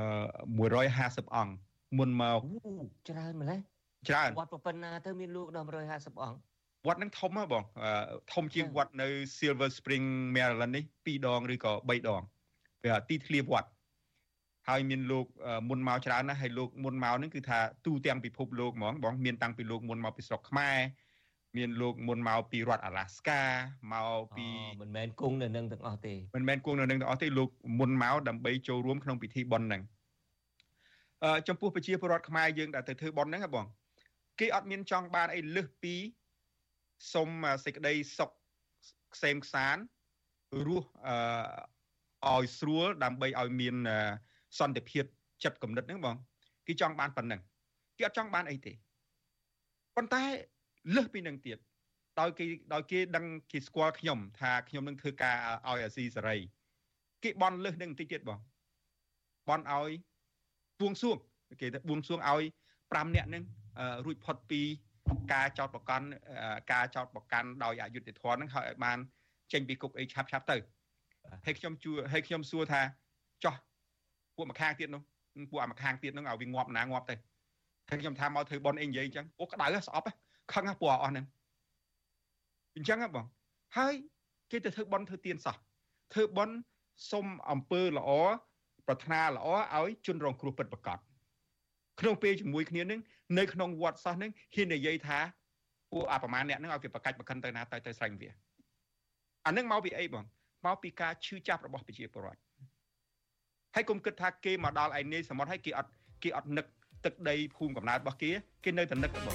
Speaker 16: 150អង្គមុនមក
Speaker 5: ច្រើនម្ល៉េះ
Speaker 16: ច្រើន
Speaker 5: វត្តប៉ុណ្ណាទៅមានលោកដល់150អង្គ
Speaker 16: វត្តហ្នឹងធំហ៎បងធំជាងវត្តនៅ Silver Spring Maryland នេះ2ដងឬក៏3ដងវាទីធ្លាវត្តហើយមានលោកមុនមកច្រើនណាស់ហើយលោកមុនមកហ្នឹងគឺថាទូទាំងពិភពលោកហ្មងបងមានតាំងពីលោកមុនមកពីស្រុកខ្មែរមានលោកមុនមកពីរដ្ឋ Alaska មកពី
Speaker 5: មិនមែនគង់នៅនឹងទាំងអស់ទេ
Speaker 16: មិនមែនគង់នៅនឹងទាំងអស់ទេលោកមុនមកដើម្បីចូលរួមក្នុងពិធីបុណ្យហ្នឹងចំពោះប្រជាពលរដ្ឋខ្មែរយើងដែលទៅធ្វើបុណ្យហ្នឹងហ៎បងគេអត់មានចង់បានអីលើសពីសុំសេចក្តីសុខក្សេមក្សាន្តរស់ឲ្យស្រួលដើម្បីឲ្យមានសន្តិភាពចិត្តគំនិតហ្នឹងបងគេចង់បានប៉ុណ្ណឹងគេអត់ចង់បានអីទេប៉ុន្តែលើសពីនឹងទៀតដោយគេដឹងគេស្គាល់ខ្ញុំថាខ្ញុំនឹងធ្វើការឲ្យអាស៊ីសេរីគេបន់លើសនឹងបន្តិចទៀតបងបន់ឲ្យបួងសួងគេថាបួងសួងឲ្យ5នាក់ហ្នឹងរួចផុតពីការចោទប្រកាន់ដោយអយុត្តិធម៌ហ្នឹងហើយឲ្យបានចេញពីគុកអីឆាប់ទៅហើយខ្ញុំសួរថាចោះពួកម្ខាងទៀតនោះពួកអាម្ខាងទៀតនោះឲ្យវាងាប់ណាងាប់ទៅហើយខ្ញុំថាមកធ្វើបន់អីនិយាយអញ្ចឹងអូក្តៅស្អប់ខឹងពួកអស់ហ្នឹងអញ្ចឹងហ៎បងហើយគេទៅធ្វើបន់ធ្វើទៀនសោះធ្វើបន់សុំអំពើល្អប្រាថ្នាល្អឲ្យជនរងគ្រោះពិតប្រាកដក្នុងពេលជាមួយគ្នានឹងនៅក្នុងវត្តសោះនឹងហ៊ាននិយាយថាពួកអាប្រមាណអ្នកនឹងឲ្យវាប្រកាច់ប្រកិនទៅណាទៅស្រេញវាអានឹងមកពីអីបងមកពីការឈឺចាប់របស់ប្រជាពលរដ្ឋហើយគុំគិតថាគេមកដល់ឯនេះសមុទ្រហើយគេអត់នឹកទឹកដីភូមិកំណើតរបស់គេនៅតែនឹកបង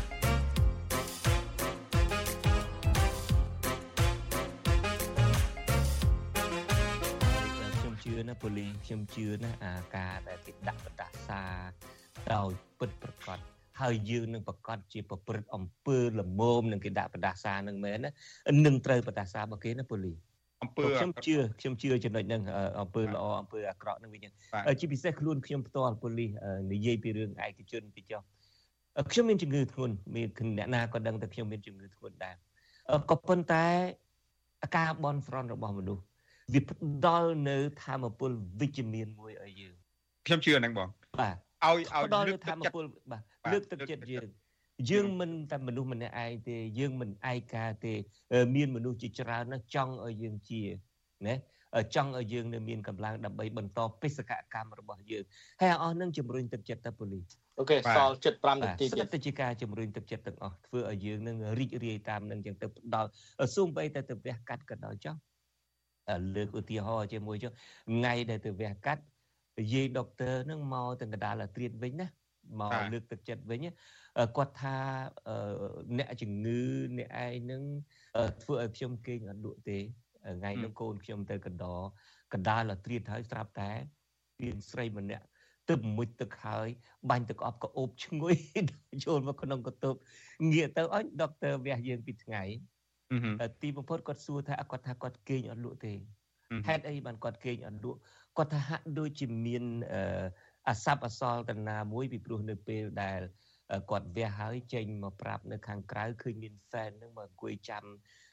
Speaker 5: ជឿណាប៉ូលីសខ្ញុំជឿណាអាការដែលគេដាក់បដាសាដោយពិតប្រាកដហើយយើងនឹងប្រកាសជាប្រព្រឹត្តអំពើល្មមនឹងគេដាក់បដាសានឹងមែនណានឹងត្រូវបដាសារបស់គេណាប៉ូលីស
Speaker 16: អំពើ
Speaker 5: ខ្ញុំជឿចំណុចហ្នឹងអំពើល្អអំពើអាក្រក់ហ្នឹងវិញជាពិសេសខ្លួនខ្ញុំផ្ទាល់ប៉ូលីសនិយាយពីរឿងឯកជនទីចុះខ្ញុំមានជំងឺធ្ងន់មានអ្នកណាក៏ដឹងថាខ្ញុំមានជំងឺធ្ងន់ដែរក៏ប៉ុន្តែការបន់ស្រន់របស់មនុស្សវាផ្ដល់នៅធម៌ពលវិជ្ជមានមួយឲ្យយើង
Speaker 16: ខ្ញុំជឿហ្នឹងបង
Speaker 5: បាទ
Speaker 16: ឲ្យ
Speaker 5: លើកធម៌ពលបាទលើកទឹកចិត្តយើងមិនតែមនុស្សម្នាក់ឯងទេយើងមិនឯកាទេមានមនុស្សជាច្រើនណាស់ចង់ឲ្យយើងជាណាចង់ឲ្យយើងនៅមានកម្លាំងដើម្បីបន្តបេសកកម្មរបស់យើងហើយអស់នឹងជំរុញទឹកចិត្តទៅប៉ូលីស
Speaker 17: អូខេសល់75នាទី
Speaker 5: ទៀតទៅជាការជំរុញទឹកចិត្តទាំងអស់ធ្វើឲ្យយើងនឹងរីករាយតាមនឹងចឹងទៅដល់សូម្បីតែទៅវះកាត់ក៏ដោយចុះលើកឧទាហរណ៍ជាមួយចុះថ្ងៃដែលទៅវះកាត់យាយដុកទ័រនឹងមកទៅកណ្ដាលត្រៀតវិញណាមកលើកទឹកចិត្តវិញគាត់ថាអ្នកជំងឺអ្នកឯងនឹងធ្វើឲ្យខ្ញុំគេងអត់លក់ទេថ្ងៃនោះកូនខ្ញុំទៅកណ្ដាលត្រៀតហើយស្រាប់តែមានស្រីម្នាក់ទឹកមួយទឹកហើយបាញ់ទឹកអប់ក៏អូបឈ្ងុយចូលមកក្នុងកន្ទប់ងាកទៅអញដុកទ័រវះយើងពីថ្ងៃទីបំផុតគាត់សួរថាគាត់គេងអត់លក់ទេហេតុអីបានគាត់គេងអត់លក់គាត់ថាហាក់ដូចជាមានអាស័ព្ទអសលតាណាមួយពីព្រោះនៅពេលដែលគាត់វះហើយចេញមកប្រាប់នៅខាងក្រៅឃើញមានហ្វេននឹងមកអង្គុយចាំ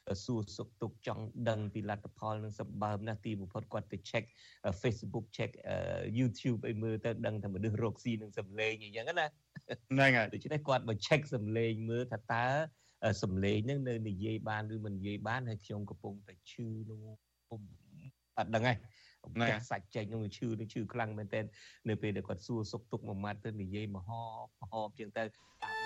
Speaker 5: សួរសុខទុក្ខចង់ដឹងពីលទ្ធផលនឹងសម្បើមណាស់ទីបំផុតគាត់ទៅ check Facebook check YouTube ឲ្យមើលទៅដឹងថាមនុស្សរកស៊ីនឹងសម្លេងអញ្ចឹងណា
Speaker 16: ហ្នឹងហើយ
Speaker 5: ដូច្នេះគាត់មក check សម្លេងមើលថាតើសម្លេងនឹងនៅនិយាយបានឬមិននិយាយបានហើយខ្ញុំកំពុងតែឈឺនោះអត់ដឹងហើយសាច់ចេញនឹងឈឺខ្លាំងមែនទែននៅពេលដែលគាត់សួរសុខទុក្ខមួយម៉ាត់ទៅនិយាយមហោបជាងទៅ